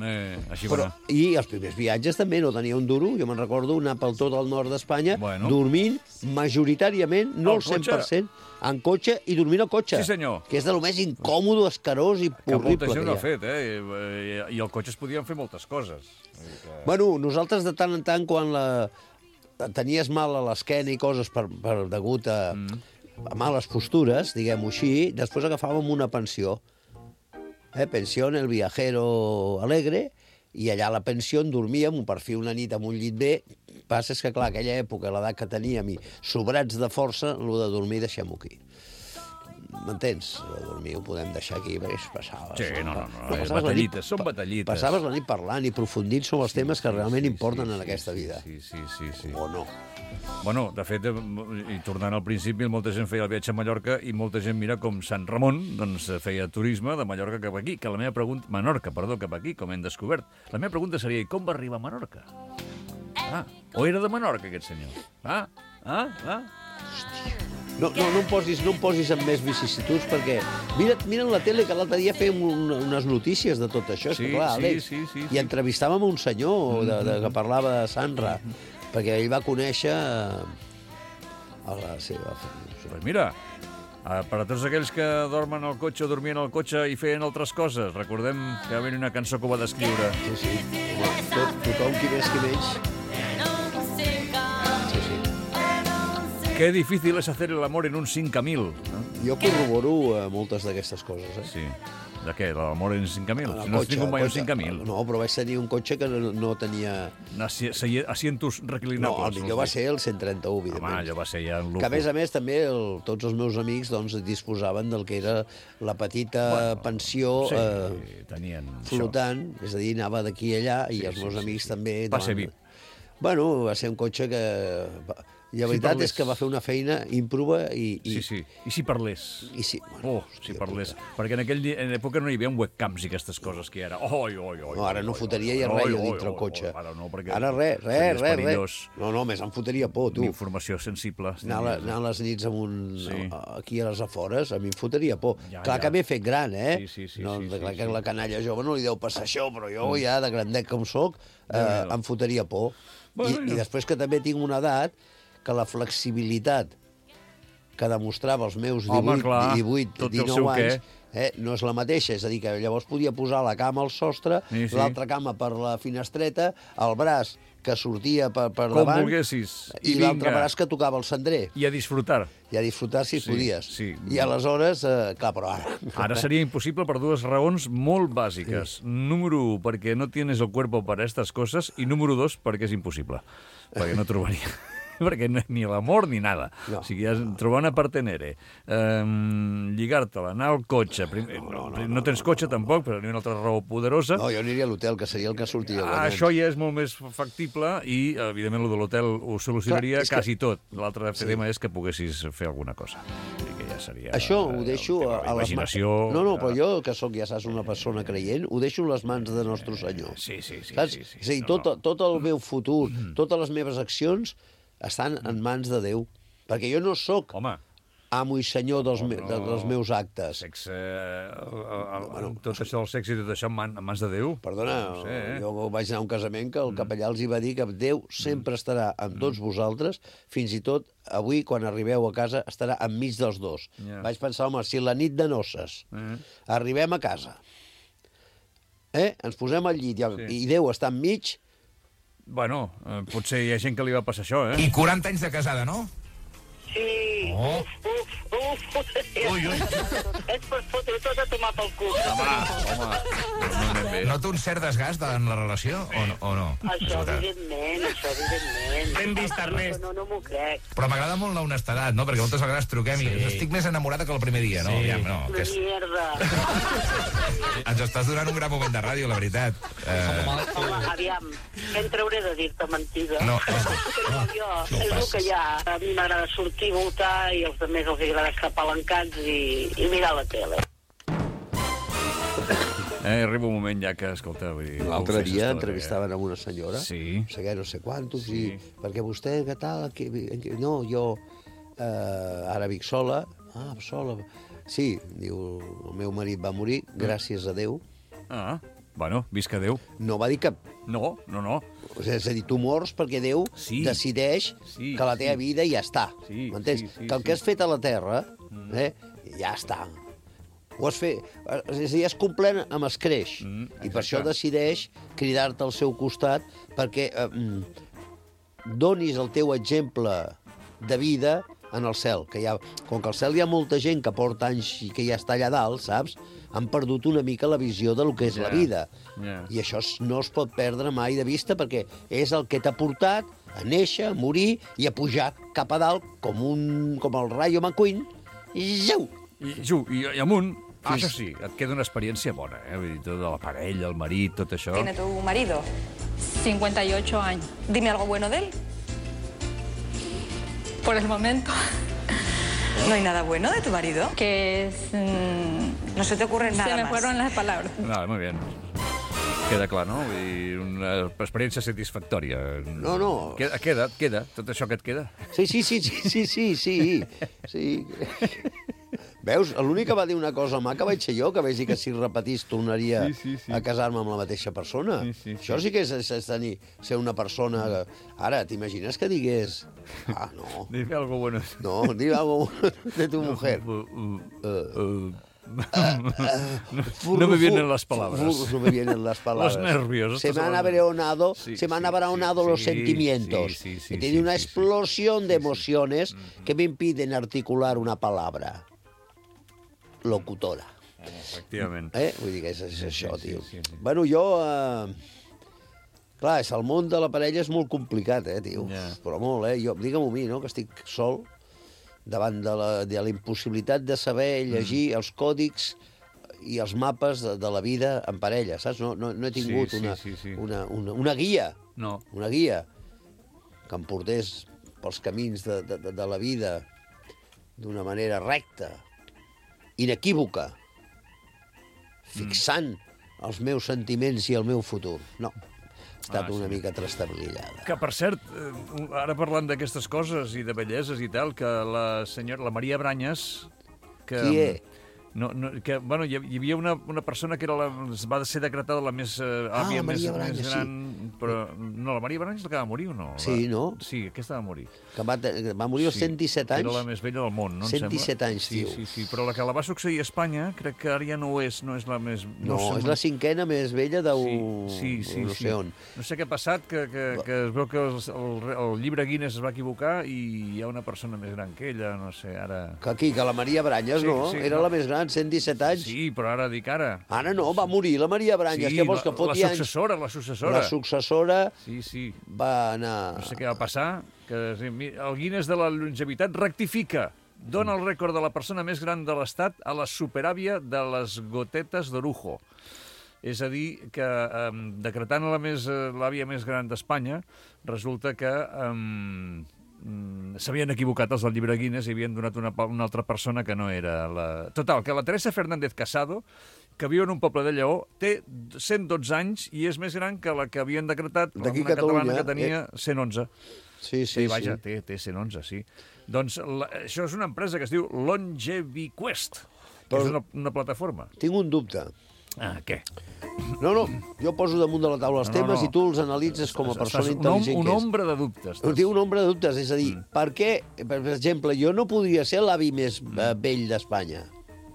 i els primers viatges també no tenia un duro, jo me'n recordo anar pel tot el nord d'Espanya, dormint majoritàriament, no el 100%, en cotxe i dormint al cotxe. Sí, senyor. Que és de lo més incòmodo, escarós i horrible. Que molta gent ho ha fet, i al cotxe es podien fer moltes coses. Bueno, nosaltres de tant en tant, quan tenies mal a l'esquena i coses degut a males postures, diguem-ho així, després agafàvem una pensió. Pensió el viajero alegre, i allà a la pensió dormíem, per fi una nit amb un llit bé. Passa és que, clar, aquella època, l'edat que teníem i sobrats de força, el de dormir deixem-ho aquí. M'entens? Dormir ho podem deixar aquí, perquè es passava... Sí, no, és batallites, són batallites. Passaves la nit parlant i aprofundint sobre els temes que realment importen en aquesta vida. Sí. O no. Bueno, de fet, i tornant al principi, molta gent feia el viatge a Mallorca i molta gent mira com Sant Ramon doncs, feia turisme de Mallorca cap aquí, que la meva pregunta... Menorca, perdó, cap aquí, com hem descobert. La meva pregunta seria, i com va arribar a Menorca? O era de Menorca, aquest senyor? Hòstia. No em posis amb més vicissituds, perquè mira la tele que l'altre dia fèiem unes notícies de tot això, clar, Àlex, i entrevistàvem un senyor que parlava de Sanra, perquè ell va conèixer a la seva... Pues mira, per a tots aquells que dormen al cotxe o dormien al cotxe i feien altres coses, recordem que va haver una cançó que ho va descriure. Sí. Tothom qui més qui menys. Qué difícil es hacer el amor en un 5.000. Jo corroboro moltes d'aquestes coses, Sí. De què? L'amor en 5.000? Si no has tingut mai un 5.000. No, però vaig tenir un cotxe que no tenia... Asientos reclinables. No, el millor va ser el 131, evidentment. Home, allò va ser ja un lujo. Que, a més, també tots els meus amics disposaven del que era la petita pensió tenien flotant, és a dir, anava d'aquí a allà, i els meus amics també... Passe VIP. Bueno, va ser un cotxe que... I la veritat és que va fer una feina ímproba i... Sí. I si parlés? Si parlés. Perquè en aquella època no hi havia webcams i aquestes coses que hi era. No, ara no fotria ja res dintre el cotxe. Ara res. No, més em fotria por, tu. Informació sensible. Anar a les nits aquí a les afores, a mi em fotria por. Clar que m'he fet gran, eh? Clar que la canalla jove no li deu passar això, però jo ja, de grandet com soc, em fotria por. I després que també tinc una edat que la flexibilitat que demostrava els meus 18, 19 anys no és la mateixa. És a dir, que llavors podia posar la cama al sostre, l'altra cama per la finestreta, el braç que sortia per davant... Com volguessis. I l'altre braç que tocava el cendrer. I a disfrutar. I a disfrutar si podies. I aleshores, clar, però ara... Ara seria impossible per dues raons molt bàsiques. Número 1, perquè no tienes el cuerpo para estas cosas, i número 2, perquè és impossible. Perquè no trobaria... perquè ni l'amor ni nada. O sigui, trobar una partenere, lligar-te-la, anar al cotxe... No tens cotxe tampoc, però ni una altra raó poderosa. No, jo aniria a l'hotel, que seria el que sortia. Això ja és molt més factible i, evidentment, el de l'hotel ho solucionaria quasi tot. L'altre tema és que poguessis fer alguna cosa. Que ja seria... Això ho deixo a les mans... No, però jo, que sóc, ja saps, una persona creient, ho deixo a les mans de Nostre Senyor. Sí. És a dir, tot el meu futur, totes les meves accions estan en mans de Déu. Perquè jo no sóc amo i senyor dels meus actes. Tot això del sexe i tot això en mans de Déu? Perdona, jo vaig anar a un casament que el capellà els va dir que Déu sempre estarà amb tots vosaltres, fins i tot avui, quan arribeu a casa, estarà enmig dels dos. Vaig pensar, home, si la nit de noces arribem a casa, ens posem al llit i Déu està enmig... Bueno, potser hi ha gent que li va passar això, I 40 anys de casada, no? Sí. Ui. És per fotre tot a tomar pel cul. Home. Nota un cert desgast en la relació, o no? Això, evidentment. Ben vist, Ernest. No m'ho crec. Però m'agrada molt la honestedat, no? Perquè moltes vegades truquem i estic més enamorada que el primer dia, no? Una mierda. Ens estàs donant un gran moment de ràdio, la veritat. Home, aviam, què en trauré de dir-te mentida? No. Jo, és el que hi ha. A mi m'agrada sortir, voltar, i als altres els agrada estar palancats i mirar la tele. Arriba un moment ja que, escolta... L'altre dia entrevistaven amb una senyora, no sé quantos, i perquè vostè, què tal? No, jo ara vic sola. Sola. Sí, diu, el meu marit va morir, gràcies a Déu. Bueno, visca Déu. No va dir que... No. És a dir, tu mors perquè Déu decideix que la teva vida ja està. M'entens? Que el que has fet a la Terra, ja està. Ho has fet... És a dir, has complert amb escreix. I per això decideix cridar-te al seu costat perquè donis el teu exemple de vida en el cel. Com que al cel hi ha molta gent que porta anys i que ja està allà dalt, saps? Han perdut una mica la visió del que és la vida. I això no es pot perdre mai de vista perquè és el que t'ha portat a néixer, a morir i a pujar cap a dalt com el Rayo McQueen i amunt. Això sí, et queda una experiència bona, tot de la parella, el marit, tot això. ¿Tiene tu marido? 58 años. Dime algo bueno de él. Por el momento. ¿No hay nada bueno de tu marido? Que es... no se te ocurre nada más. Se me fueron las palabras. No, muy bien. Queda clar, no? Vull dir, una experiència satisfactòria. No. Queda, tot això que et queda. Sí. Veus? L'únic que va dir una cosa maca vaig ser jo, que vaig dir que si repetís tornaria a casar-me amb la mateixa persona. Això sí que és ser una persona... Ara, t'imagines que digués... No. Dime algo bueno. No, dime algo bueno de tu mujer. No me vienen las palabras. No me vienen las palabras. Los nervios. Se me han abreonado los sentimientos. He tenido una explosión de emociones que me impiden articular una palabra. Locutora. Efectivament. Vull dir que és això, tio. Bueno, jo... Clar, el món de la parella és molt complicat, tio. Però molt, Digue-m'ho a mi, no?, que estic sol davant de la impossibilitat de saber llegir els còdics i els mapes de la vida en parella, saps? No he tingut una guia. No. Una guia. que em portés pels camins de la vida d'una manera recta, inequívoca, fixant els meus sentiments i el meu futur. No, ha estat una mica trastabillada. Que, per cert, ara parlant d'aquestes coses i de belleses i tal, que la Maria Branyes... Qui és? Que, bueno, hi havia una persona que va ser decretada la més àvia més gran, però no, la Maria Branyes és la que va morir o no? Sí, no? Sí, aquesta va morir. Que va morir als 117 anys? Era la més vella del món, no? 117 anys, tio. Sí, però la que la va succeir a Espanya, crec que ara ja no és la més... No, és la cinquena més vella de no sé on. No sé què ha passat, que es veu que el llibre Guinness es va equivocar i hi ha una persona més gran que ella, no sé, ara... Que la Maria Branyes, no? Era la més gran. 117 anys. Sí, però ara dic ara. Ara no, va morir la Maria Branyes. Sí, què vols que foti anys? La successora. La successora sí. Va anar... No sé què va passar, que el Guinness de la longevitat rectifica. Dona el rècord de la persona més gran de l'Estat a la superàvia de les gotetes d'Orujo. És a dir, que decretant l'àvia més gran d'Espanya, resulta que... s'havien equivocat els del llibre Guinness i havien donat una altra persona que no era la... Total, que la Teresa Fernández Casado, que viu en un poble de Lleó, té 112 anys i és més gran que la que havien decretat una catalana que tenia 111. Sí. Vaja, té 111, sí. Doncs això és una empresa que es diu LongeviQuest, que és una plataforma. Tinc un dubte. Què? No, jo poso damunt de la taula els temes i tu els analitzes com a persona intel·ligent que és. Un ombra de dubtes. Tinc un ombra de dubtes, és a dir, per què, per exemple, jo no podria ser l'avi més vell d'Espanya?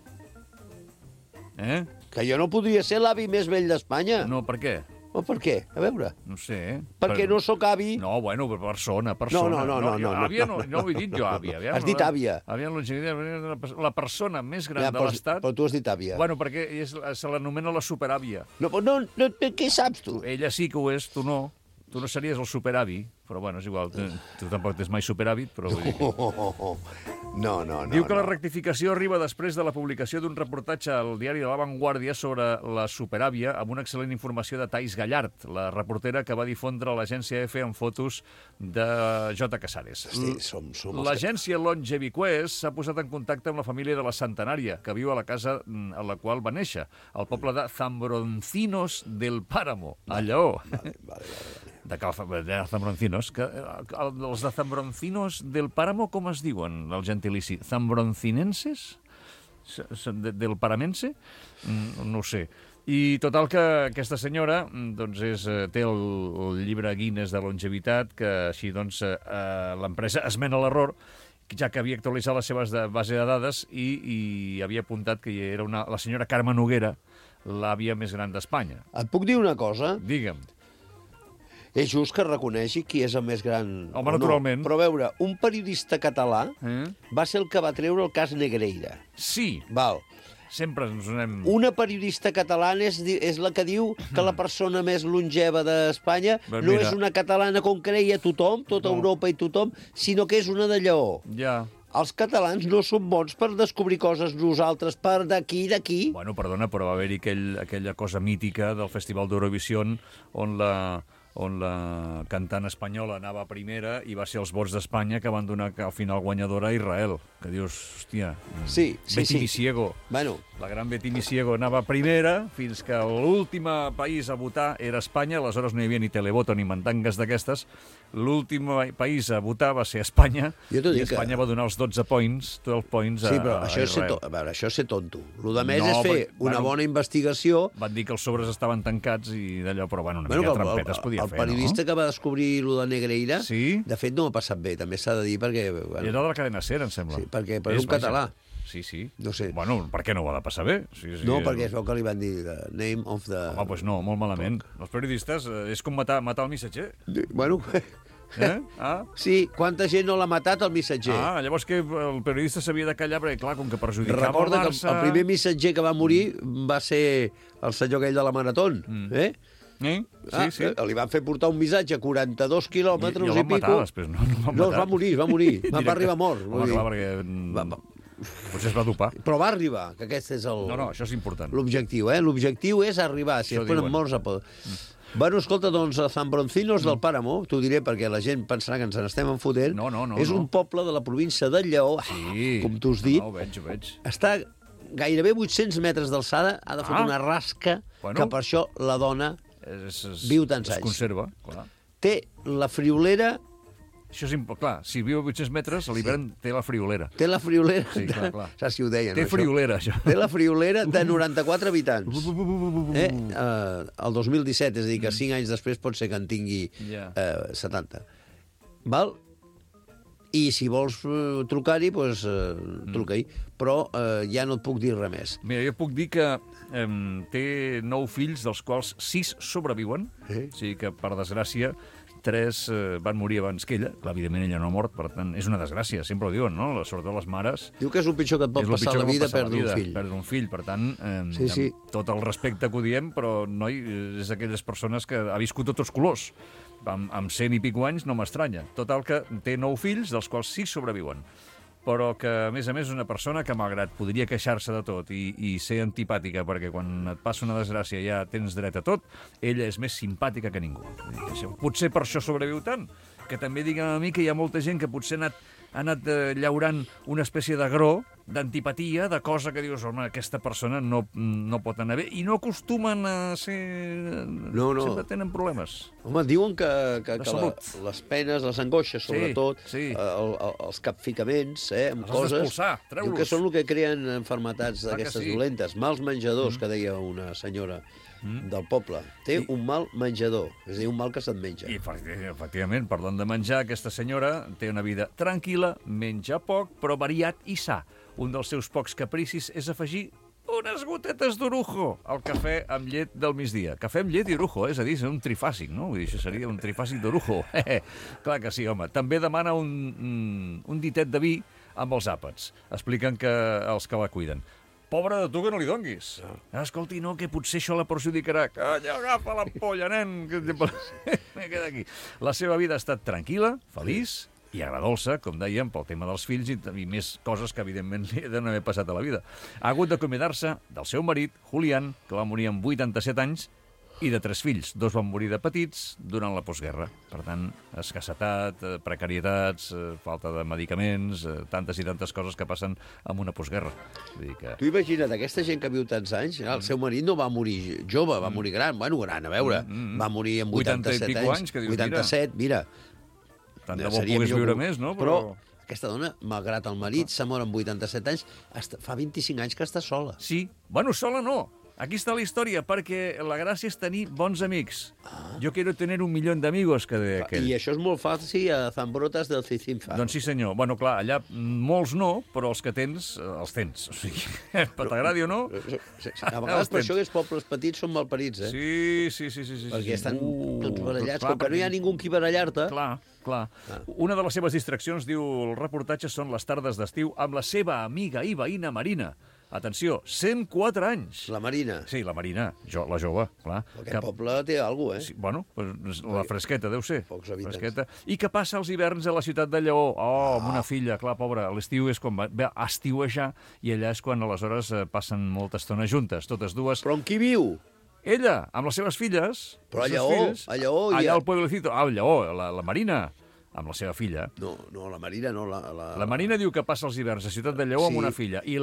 Que jo no podria ser l'avi més vell d'Espanya? No, per què? Per què? A veure. No sé. Perquè no sóc avi. No, bueno, persona. No. Àvia no ho he dit jo, àvia. Has dit àvia. Àvia la persona més gran de l'Estat. Però tu has dit àvia. Bueno, perquè se l'anomena la superàvia. No, què saps tu? Ella sí que ho és, tu no. Tu no series el superavi, però bueno, és igual. Tu tampoc tens mai superàvit, però vull dir... No. Diu que la rectificació arriba després de la publicació d'un reportatge al diari de La Vanguardia sobre la superàvia amb una excel·lent informació de Thais Gallard, la reportera que va difondre l'agència EFE amb fotos de J. Casares. L'agència LongeviQuest s'ha posat en contacte amb la família de la Centenària, que viu a la casa a la qual va néixer, al poble de Zambroncinos del Páramo, a Lleó. De Zambroncinos. Els de Zambroncinos del Páramo, com es diuen, el gentilici? Zambroncinenses? Del Paramense? No ho sé. I total que aquesta senyora doncs té el llibre Guinness de longevitat, que així doncs l'empresa esmena l'error, ja que havia actualitzat les seves base de dades i havia apuntat que era la senyora Carme Noguera, l'àvia més gran d'Espanya. Et puc dir una cosa? Digue'm. És just que reconeixi qui és el més gran. Home, naturalment. Però a veure, un periodista català va ser el que va treure el cas Negreira. Sí. Val. Sempre ens anem... Una periodista catalana és la que diu que la persona més longeva d'Espanya no és una catalana com creia tothom, tota Europa i tothom, sinó que és una de Lleó. Ja. Els catalans no som bons per descobrir coses nosaltres, per d'aquí. Bueno, perdona, però va haver-hi aquella cosa mítica del Festival d'Eurovision on la cantant espanyola anava a primera i va ser els vots d'Espanya que van donar al final guanyadora a Israel. Que dius, hòstia, Betty Misiego. Bueno. La gran Betty Misiego anava a primera fins que l'últim país a votar era Espanya. Aleshores no hi havia ni televoto ni mandangues d'aquestes. L'últim país a votar va ser Espanya i Espanya va donar els 12 points a Israel. Això és ser tonto. El que més és fer una bona investigació. Van dir que els sobres estaven tancats i d'allò, però una mica trampeta es podia fer, no? El periodista que va descobrir el de Negreira, de fet no m'ha passat bé, també s'ha de dir, perquè... Era de la cadena SER, em sembla. Sí, perquè és un català. Sí. No sé. Bueno, per què no ho ha de passar bé? No, perquè es veu que li van dir the name of the... Home, doncs no, molt malament. Els periodistes és com matar el missatger. Bueno... Sí, quanta gent no l'ha matat el missatger? Llavors que el periodista s'havia de callar perquè, clar, com que perjudicava el Barça... Recorda que el primer missatger que va morir va ser el senyor aquell de la Maratón, Sí. Li van fer portar un missatge a 42 quilòmetres i pico. I el van matar, després. No, es va morir. Va arribar mort. Home, clar, perquè... Potser es va dopar. Però va arribar, que aquest és el... No, això és important. L'objectiu, L'objectiu és arribar. Si després em mors... Bueno, escolta, doncs, a Zambroncinos del Páramo, t'ho diré perquè la gent pensarà que ens n'estem enfotent, és un poble de la província de Lleó, com tu has dit, ho veig. està gairebé 800 metres d'alçada, ha de fotre una rasca, que per això la dona viu tants anys. Es conserva, clar. Té la friolera... Això és clar, si viu a 800 metres, a l'hivern té la friolera. Té la friolera... Sí, clar. Saps si ho deien, té friolera, això. Té la friolera de 94 habitants. El 2017, és a dir, que 5 anys després pot ser que en tingui 70. Val? I si vols trucar-hi, doncs truca-hi. Però ja no et puc dir res més. Mira, jo puc dir que té 9 fills, dels quals 6 sobreviuen. O sigui que, per desgràcia, 3 van morir abans que ella. Clar, evidentment, ella no ha mort, per tant, és una desgràcia. Sempre ho diuen, no? Sobretot les mares. Diu que és el pitjor que et pot passar a la vida perdre un fill. Perdre un fill, per tant, amb tot el respecte que ho diem, però, noi, és d'aquelles persones que ha viscut tots els colors. Amb 100 i pico anys no m'estranya. Total que té 9 fills, dels quals 6 sobreviuen. Però que, a més, és una persona que, malgrat podria queixar-se de tot i ser antipàtica, perquè quan et passa una desgràcia ja tens dret a tot, ella és més simpàtica que ningú. Potser per això sobreviu tant, que també diguen a mi que hi ha molta gent que potser ha anat llaurant una espècie d'agró, d'antipatia, de cosa que dius, home, aquesta persona no pot anar bé, i no acostumen a ser... No. Sempre tenen problemes. Home, diuen que les penes, les angoixes, sobretot, els capficaments, amb coses... Diu que són el que creen malalties d'aquestes dolentes. Mals menjadors, que deia una senyora del poble. Té un mal menjador, és a dir, un mal que se't menja. I, efectivament, parlant de menjar, aquesta senyora té una vida tranquil·la, menja poc, però variat i sa. Un dels seus pocs capricis és afegir unes gotetes d'orujo al cafè amb llet del migdia. Cafè amb llet i orujo, és a dir, és un trifàsic, no? Vull dir, això seria un trifàsic d'orujo. Clar que sí, home. També demana un ditet de vi amb els àpats. Expliquen que els que la cuiden. Pobre de tu que no li donguis. Escolti, no, que potser això la perjudicarà. Calla, agafa l'ampolla, nen. Me queda aquí. La seva vida ha estat tranquil·la, feliç i agradolça, com dèiem, pel tema dels fills i més coses que, evidentment, li deuen haver passat a la vida. Ha hagut d'acomiadar-se del seu marit, Julián, que va morir amb 87 anys, i de 3 fills. 2 van morir de petits durant la postguerra. Per tant, escassetat, precarietats, falta de medicaments, tantes i tantes coses que passen amb una postguerra. Tu imagina't, aquesta gent que viu tants anys, el seu marit no va morir jove, va morir gran. Bueno, gran, a veure, va morir amb 87 anys. 87, mira. Tant de bo pogués viure més, no? Però aquesta dona, malgrat el marit, s'ha mort amb 87 anys, fa 25 anys que està sola. Sí, bueno, sola no. Aquí està la història, perquè la gràcia és tenir bons amics. Jo quiero tener 1 milió d'amigos, que deia aquell. I això és molt fàcil a Zambrotas del Cicinfa. Doncs sí, senyor. Bueno, clar, allà molts no, però els que tens, els tens. O sigui, t'agradi o no... A vegades per això que els pobles petits són malparits, eh? Sí. Perquè estan tots barallats, com que no hi ha ningú qui barallar-te. Clar. Una de les seves distraccions, diu el reportatge, són les tardes d'estiu amb la seva amiga i veïna Marina. Atenció, 104 anys. La Marina. Sí, la Marina, la jove, clar. Aquest poble té alguna cosa, Sí, bueno, la fresqueta, deu ser. Pocs habitants. Fresqueta. I que passa els hiverns a la ciutat de Lleó. Amb una filla, clar, pobra. L'estiu és quan va a estiuejar i allà és quan aleshores passen molta estona juntes, totes dues. Però amb qui viu? Ella, amb les seves filles. Però a Lleó. Allà al pueblecito. A Lleó, la Marina. Amb la seva filla. No, la Marina no. La Marina diu que passa els hiverns a Ciutat de Lleó amb una filla. I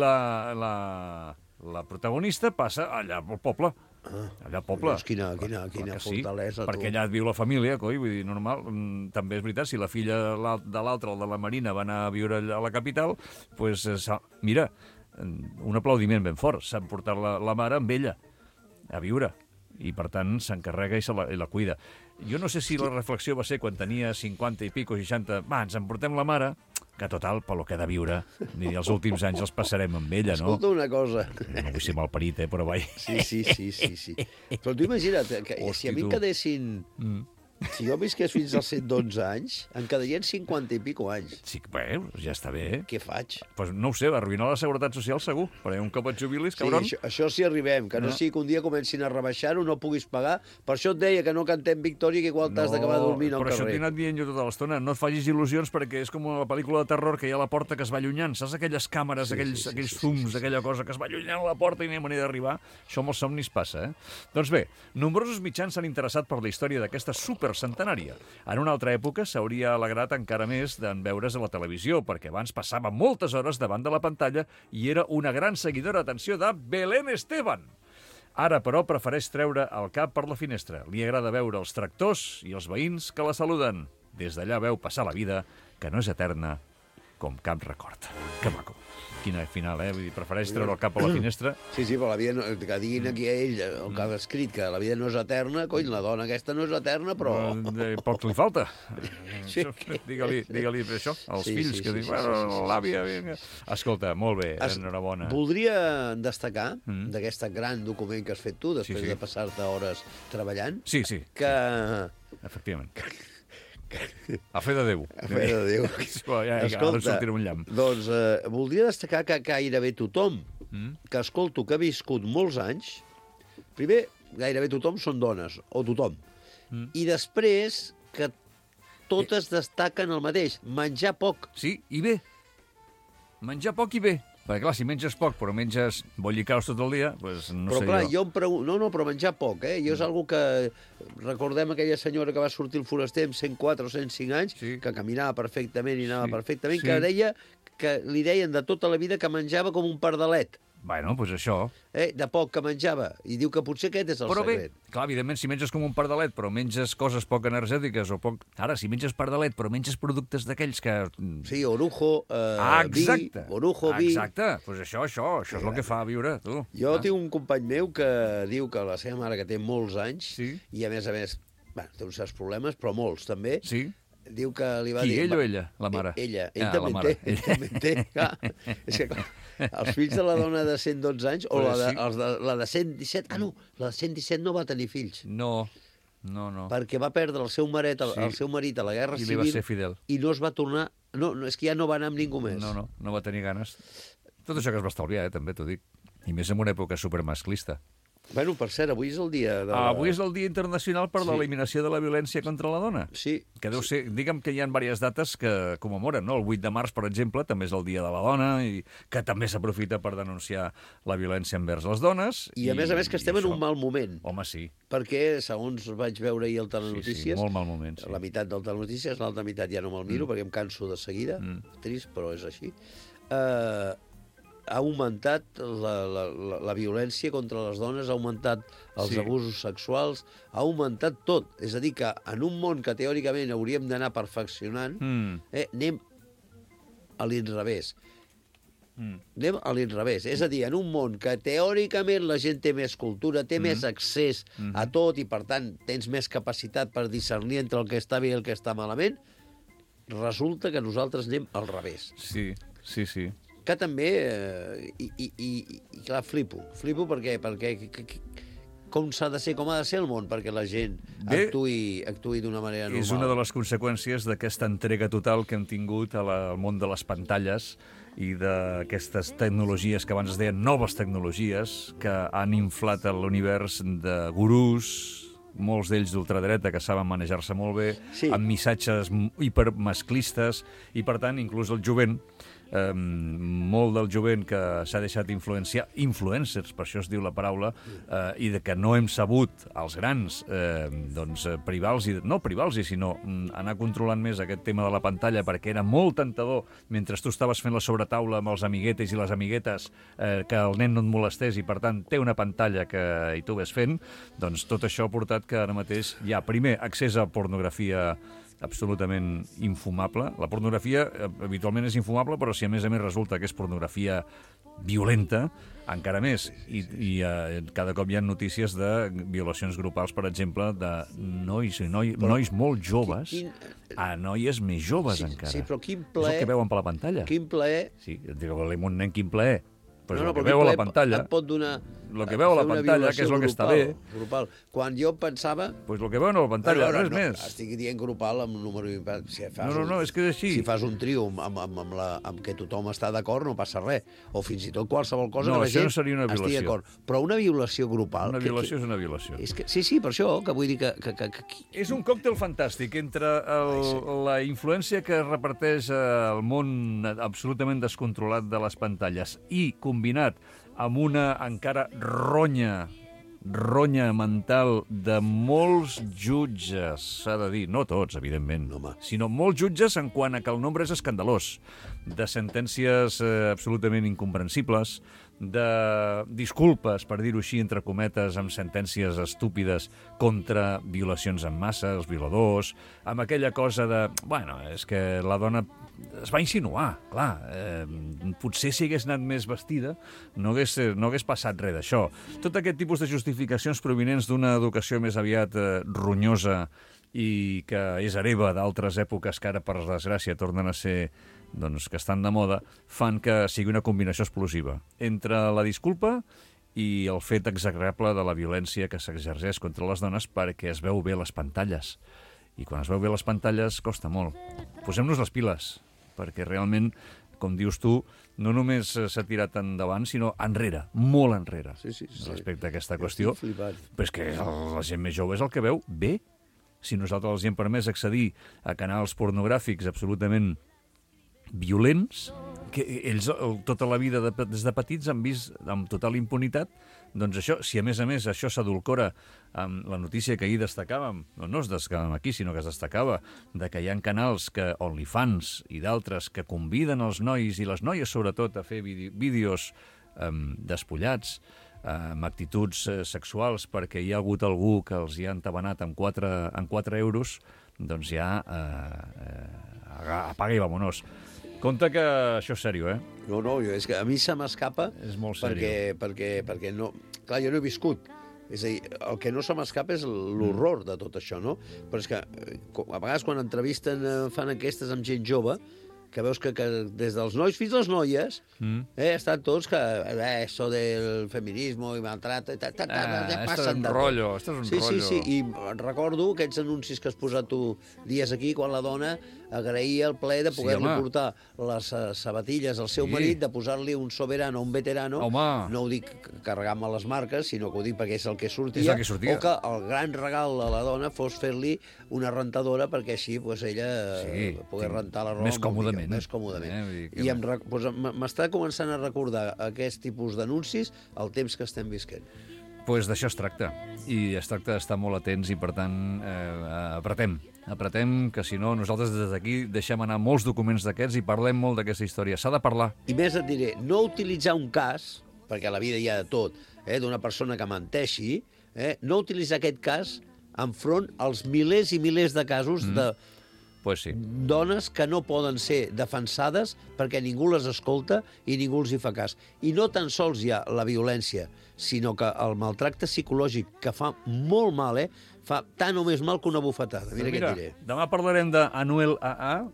la protagonista passa allà al poble. Allà al poble. Quina fortalesa, perquè allà viu la família, coi, vull dir, normal. També és veritat, si la filla de l'altra, el de la Marina, va anar a viure a la capital, doncs, mira, un aplaudiment ben fort. S'han portat la mare amb ella a viure. I, per tant, s'encarrega i la cuida. Jo no sé si la reflexió va ser quan tenia 50 i pico, 60... Va, ens emportem la mare, que total, pel que ha de viure, els últims anys els passarem amb ella, no? Escolta una cosa. No vull ser malparit, però vai. Sí. Però tu imagina't, que si a mi em quedessin Si jo visqués fins als 112 anys, em quedarien 50 i pico anys. Sí, bé, ja està bé. Què faig? Pues no ho sé, arruïnar la seguretat social segur, perquè un cop et jubilis, cabron... Sí, això sí arribem, que no sigui que un dia comencin a rebaixar-ho, no puguis pagar. Per això et deia que no cantem Victòria, que igual t'has d'acabar dormint al carrer. Però això t'he anat dient jo tota l'estona. No et facis il·lusions perquè és com la pel·lícula de terror que hi ha a la porta que es va allunyant. Saps aquelles càmeres, aquells fums, aquella cosa que es va allunyant a la porta i no hi ha manera d'arribar? Això amb els somnis passa, Doncs bé, nombrosos mitjans s'han interessat per la història d'aquesta supercentenària. En una altra època s'hauria alegrat encara més d'en veure's a la televisió, perquè abans passava moltes hores davant de la pantalla i era una gran seguidora, atenció, de Belén Esteban. Ara, però, prefereix treure el cap per la finestra. Li agrada veure els tractors i els veïns que la saluden. Des d'allà veu passar la vida, que no és eterna, com cap record. Que maco. Quina final, Vull dir, prefereix treure el cap per la finestra. Sí, però la vida, que diguin aquí a ell, el que ha escrit, que la vida no és eterna, cony, la dona aquesta no és eterna, però... Poc li falta. Digue-li això, als fills, que diuen, l'àvia... Escolta, molt bé, enhorabona. Voldria destacar d'aquest gran document que has fet tu, després de passar-te hores treballant... Sí. Que... Efectivament. A fe de Déu. A fe de Déu. Escolta, doncs voldria destacar que gairebé tothom que escolto que ha viscut molts anys, primer, gairebé tothom són dones, o tothom, i després que totes destaquen el mateix, menjar poc. Sí, i bé. Menjar poc i bé. Perquè, clar, si menges poc, però menges bollicaus tot el dia, doncs no sé jo. Però, clar, jo em pregunto... No, però menjar poc, Jo és algo que... Recordem aquella senyora que va sortir al Foraster amb 104 o 105 anys, que caminava perfectament i anava perfectament, que deia que li deien de tota la vida que menjava com un pardalet. Bueno, doncs això. De poc que menjava. I diu que potser aquest és el secret. Bé, clar, evidentment, si menges com un pardalet, però menges coses poc energètiques o poc... Ara, si menges pardalet, però menges productes d'aquells que... Sí, orujo, vi, orujo, vi... Exacte, doncs això és el que fa viure, tu. Jo tinc un company meu que diu que la seva mare, que té molts anys, i a més, té uns certs problemes, però molts també, diu que li va dir... Qui, ell o ella, la mare? Ella. Ell també té. És que, clar, els fills de la dona de 112 anys, o la de 117... Ah, no, la de 117 no va tenir fills. No. Perquè va perdre el seu marit a la Guerra Civil. I li va ser fidel. I no es va tornar... No, és que ja no va anar amb ningú més. No va tenir ganes. Tot això que es va estalviar, també t'ho dic. I més en una època supermasclista. Bueno, per cert, avui és el dia de Avui és el Dia Internacional per l'Eliminació de la Violència contra la Dona. Sí. Que deu ser... Digue'm que hi ha diverses dates que commemoren, no? El 8 de març, per exemple, també és el Dia de la Dona, i que també s'aprofita per denunciar la violència envers les dones. I a més que estem en un mal moment. Home, sí. Perquè, segons vaig veure ahir al Telenotícies... Sí, molt mal moment, sí. La meitat del Telenotícies, l'altra meitat ja no me'l miro, perquè em canso de seguida. Trist, però és així. Ha augmentat la violència contra les dones, ha augmentat els abusos sexuals, ha augmentat tot. És a dir, que en un món que teòricament hauríem d'anar perfeccionant, anem a l'inrevés. Anem a l'inrevés. És a dir, en un món que teòricament la gent té més cultura, té més accés a tot i, per tant, tens més capacitat per discernir entre el que està bé i el que està malament, resulta que nosaltres anem al revés. Sí. Que també, clar, flipo perquè com s'ha de ser, com ha de ser el món perquè la gent actuï d'una manera normal. És una de les conseqüències d'aquesta entrega total que hem tingut al món de les pantalles i d'aquestes tecnologies que abans es deien noves tecnologies, que han inflat l'univers de gurús, molts d'ells d'ultradreta que saben manejar-se molt bé, amb missatges hipermasclistes, i per tant, inclús el jovent, molt del jovent que s'ha deixat influenciar, influencers, per això es diu la paraula, i de que no hem sabut, els grans, privar-los, sinó anar controlant més aquest tema de la pantalla, perquè era molt tentador, mentre tu estaves fent la sobretaula amb els amiguetes i les amiguetes, que el nen no et molestés, i per tant té una pantalla que hi tu ves fent, doncs tot això ha portat que ara mateix hi ha, primer, accés a pornografia absolutament infumable. La pornografia habitualment és infumable, però si a més resulta que és pornografia violenta, encara més. I cada cop hi ha notícies de violacions grupals, per exemple, de nois molt joves a noies més joves encara. Sí, però quin plaer... És el que veuen per la pantalla. Quin plaer... Sí, digue-li un nen quin plaer. Pues el que veu a la pantalla... Et pot donar... El que veu a la pantalla, que és el que està bé... Grupal. Quan jo pensava... Pues el que veuen a la pantalla, res més. Estic dient grupal amb un número... No, és que és així. Si fas un trio amb què tothom està d'acord, no passa res. O fins i tot qualsevol cosa no, que la gent no seria una violació. estigui d'acord. Però una violació grupal... Una violació és una violació. Sí, per això, que vull dir que... És un còctel fantàstic entre la influència que reparteix el món absolutament descontrolat de les pantalles i combinat amb una encara ronya mental de molts jutges, s'ha de dir, no tots, evidentment, sinó molts jutges en quant a que el nombre és escandalós, de sentències absolutament incomprensibles, de disculpes, per dir-ho així, entre cometes, amb sentències estúpides contra violacions en massa, els violadors, amb aquella cosa de... Bueno, és que la dona es va insinuar, clar. Potser si hagués anat més vestida no hagués passat res d'això. Tot aquest tipus de justificacions provinents d'una educació més aviat ronyosa i que és hereva d'altres èpoques que ara, per desgràcia, tornen a ser que estan de moda, fan que sigui una combinació explosiva entre la disculpa i el fet execrable de la violència que s'exerceix contra les dones perquè es veu bé les pantalles. I quan es veu bé les pantalles costa molt. Posem-nos les piles, perquè realment, com dius tu, no només s'ha tirat endavant, sinó enrere, molt enrere, respecte a aquesta qüestió. Però és que la gent més jove és el que veu bé. Si nosaltres els hem permès accedir a canals pornogràfics absolutament violents, que ells tota la vida des de petits han vist amb total impunitat, doncs això, si a més això s'adulcora amb la notícia que ahir destacàvem, no es destacàvem aquí, sinó que es destacava, de que hi ha canals que OnlyFans i d'altres que conviden els nois i les noies sobretot a fer vídeos despullats, amb actituds sexuals perquè hi ha hagut algú que els hi ha entabanat amb 4 euros, doncs ja apaga i vámonos. Compte que això és sèrio, eh? No, és que a mi se m'escapa... És molt sèrio. Perquè no... Clar, jo no he viscut. És a dir, el que no se m'escapa és l'horror de tot això, no? Però és que a vegades quan entrevisten, fan enquestes amb gent jove, que veus que des dels nois fins a les noies estan tots que això del feminisme i maltrata esto és un rotllo. Sí, i recordo aquests anuncis que has posat tu dies aquí quan la dona agraïa el ple de poder-li portar les sabatilles al seu marit, de posar-li un soberano, un veterano. No ho dic carregant-me les marques, sinó que ho dic perquè és el que sortia. O que el gran regal a la dona fos fer-li una rentadora perquè així ella pogués rentar la roba més còmodament. I m'està començant a recordar aquest tipus d'anuncis el temps que estem visquent. Doncs d'això es tracta. I es tracta d'estar molt atents i, per tant, apretem, que si no, nosaltres des d'aquí deixem anar molts documents d'aquests i parlem molt d'aquesta història. S'ha de parlar. I més et diré, no utilitzar un cas, perquè a la vida hi ha de tot, d'una persona que menteixi, no utilitzar aquest cas enfront als milers i milers de casos de dones que no poden ser defensades perquè ningú les escolta i ningú els hi fa cas. I no tan sols hi ha la violència, sinó que el maltracte psicològic, que fa molt mal, fa tant o més mal que una bufetada. Mira què et diré. Demà parlarem d'Anuel AA,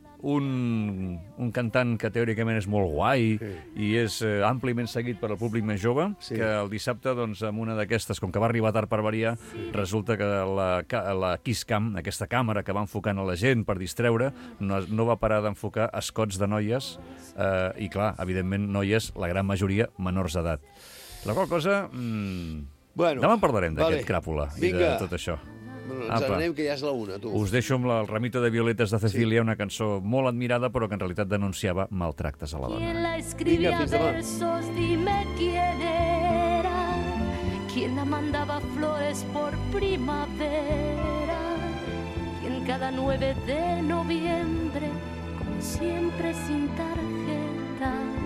un cantant que teòricament és molt guai i és àmpliament seguit per al públic més jove, que el dissabte, amb una d'aquestes, com que va arribar tard per variar, resulta que la Kiss Cam, aquesta càmera que va enfocant a la gent per distreure, no va parar d'enfocar escots de noies i, clar, evidentment, noies, la gran majoria, menors d'edat. La qual cosa... Demà parlarem d'aquest cràpula i de tot això. Ens anem, que ja és la una, tu. Us deixo amb el Ramito de Violetas de Cecilia, una cançó molt admirada, però que en realitat denunciava maltractes a la dona. Vinga, fins demà. Dime quién era, quien la mandaba flores por primavera, quien cada 9 de noviembre, como siempre sin tarjeta,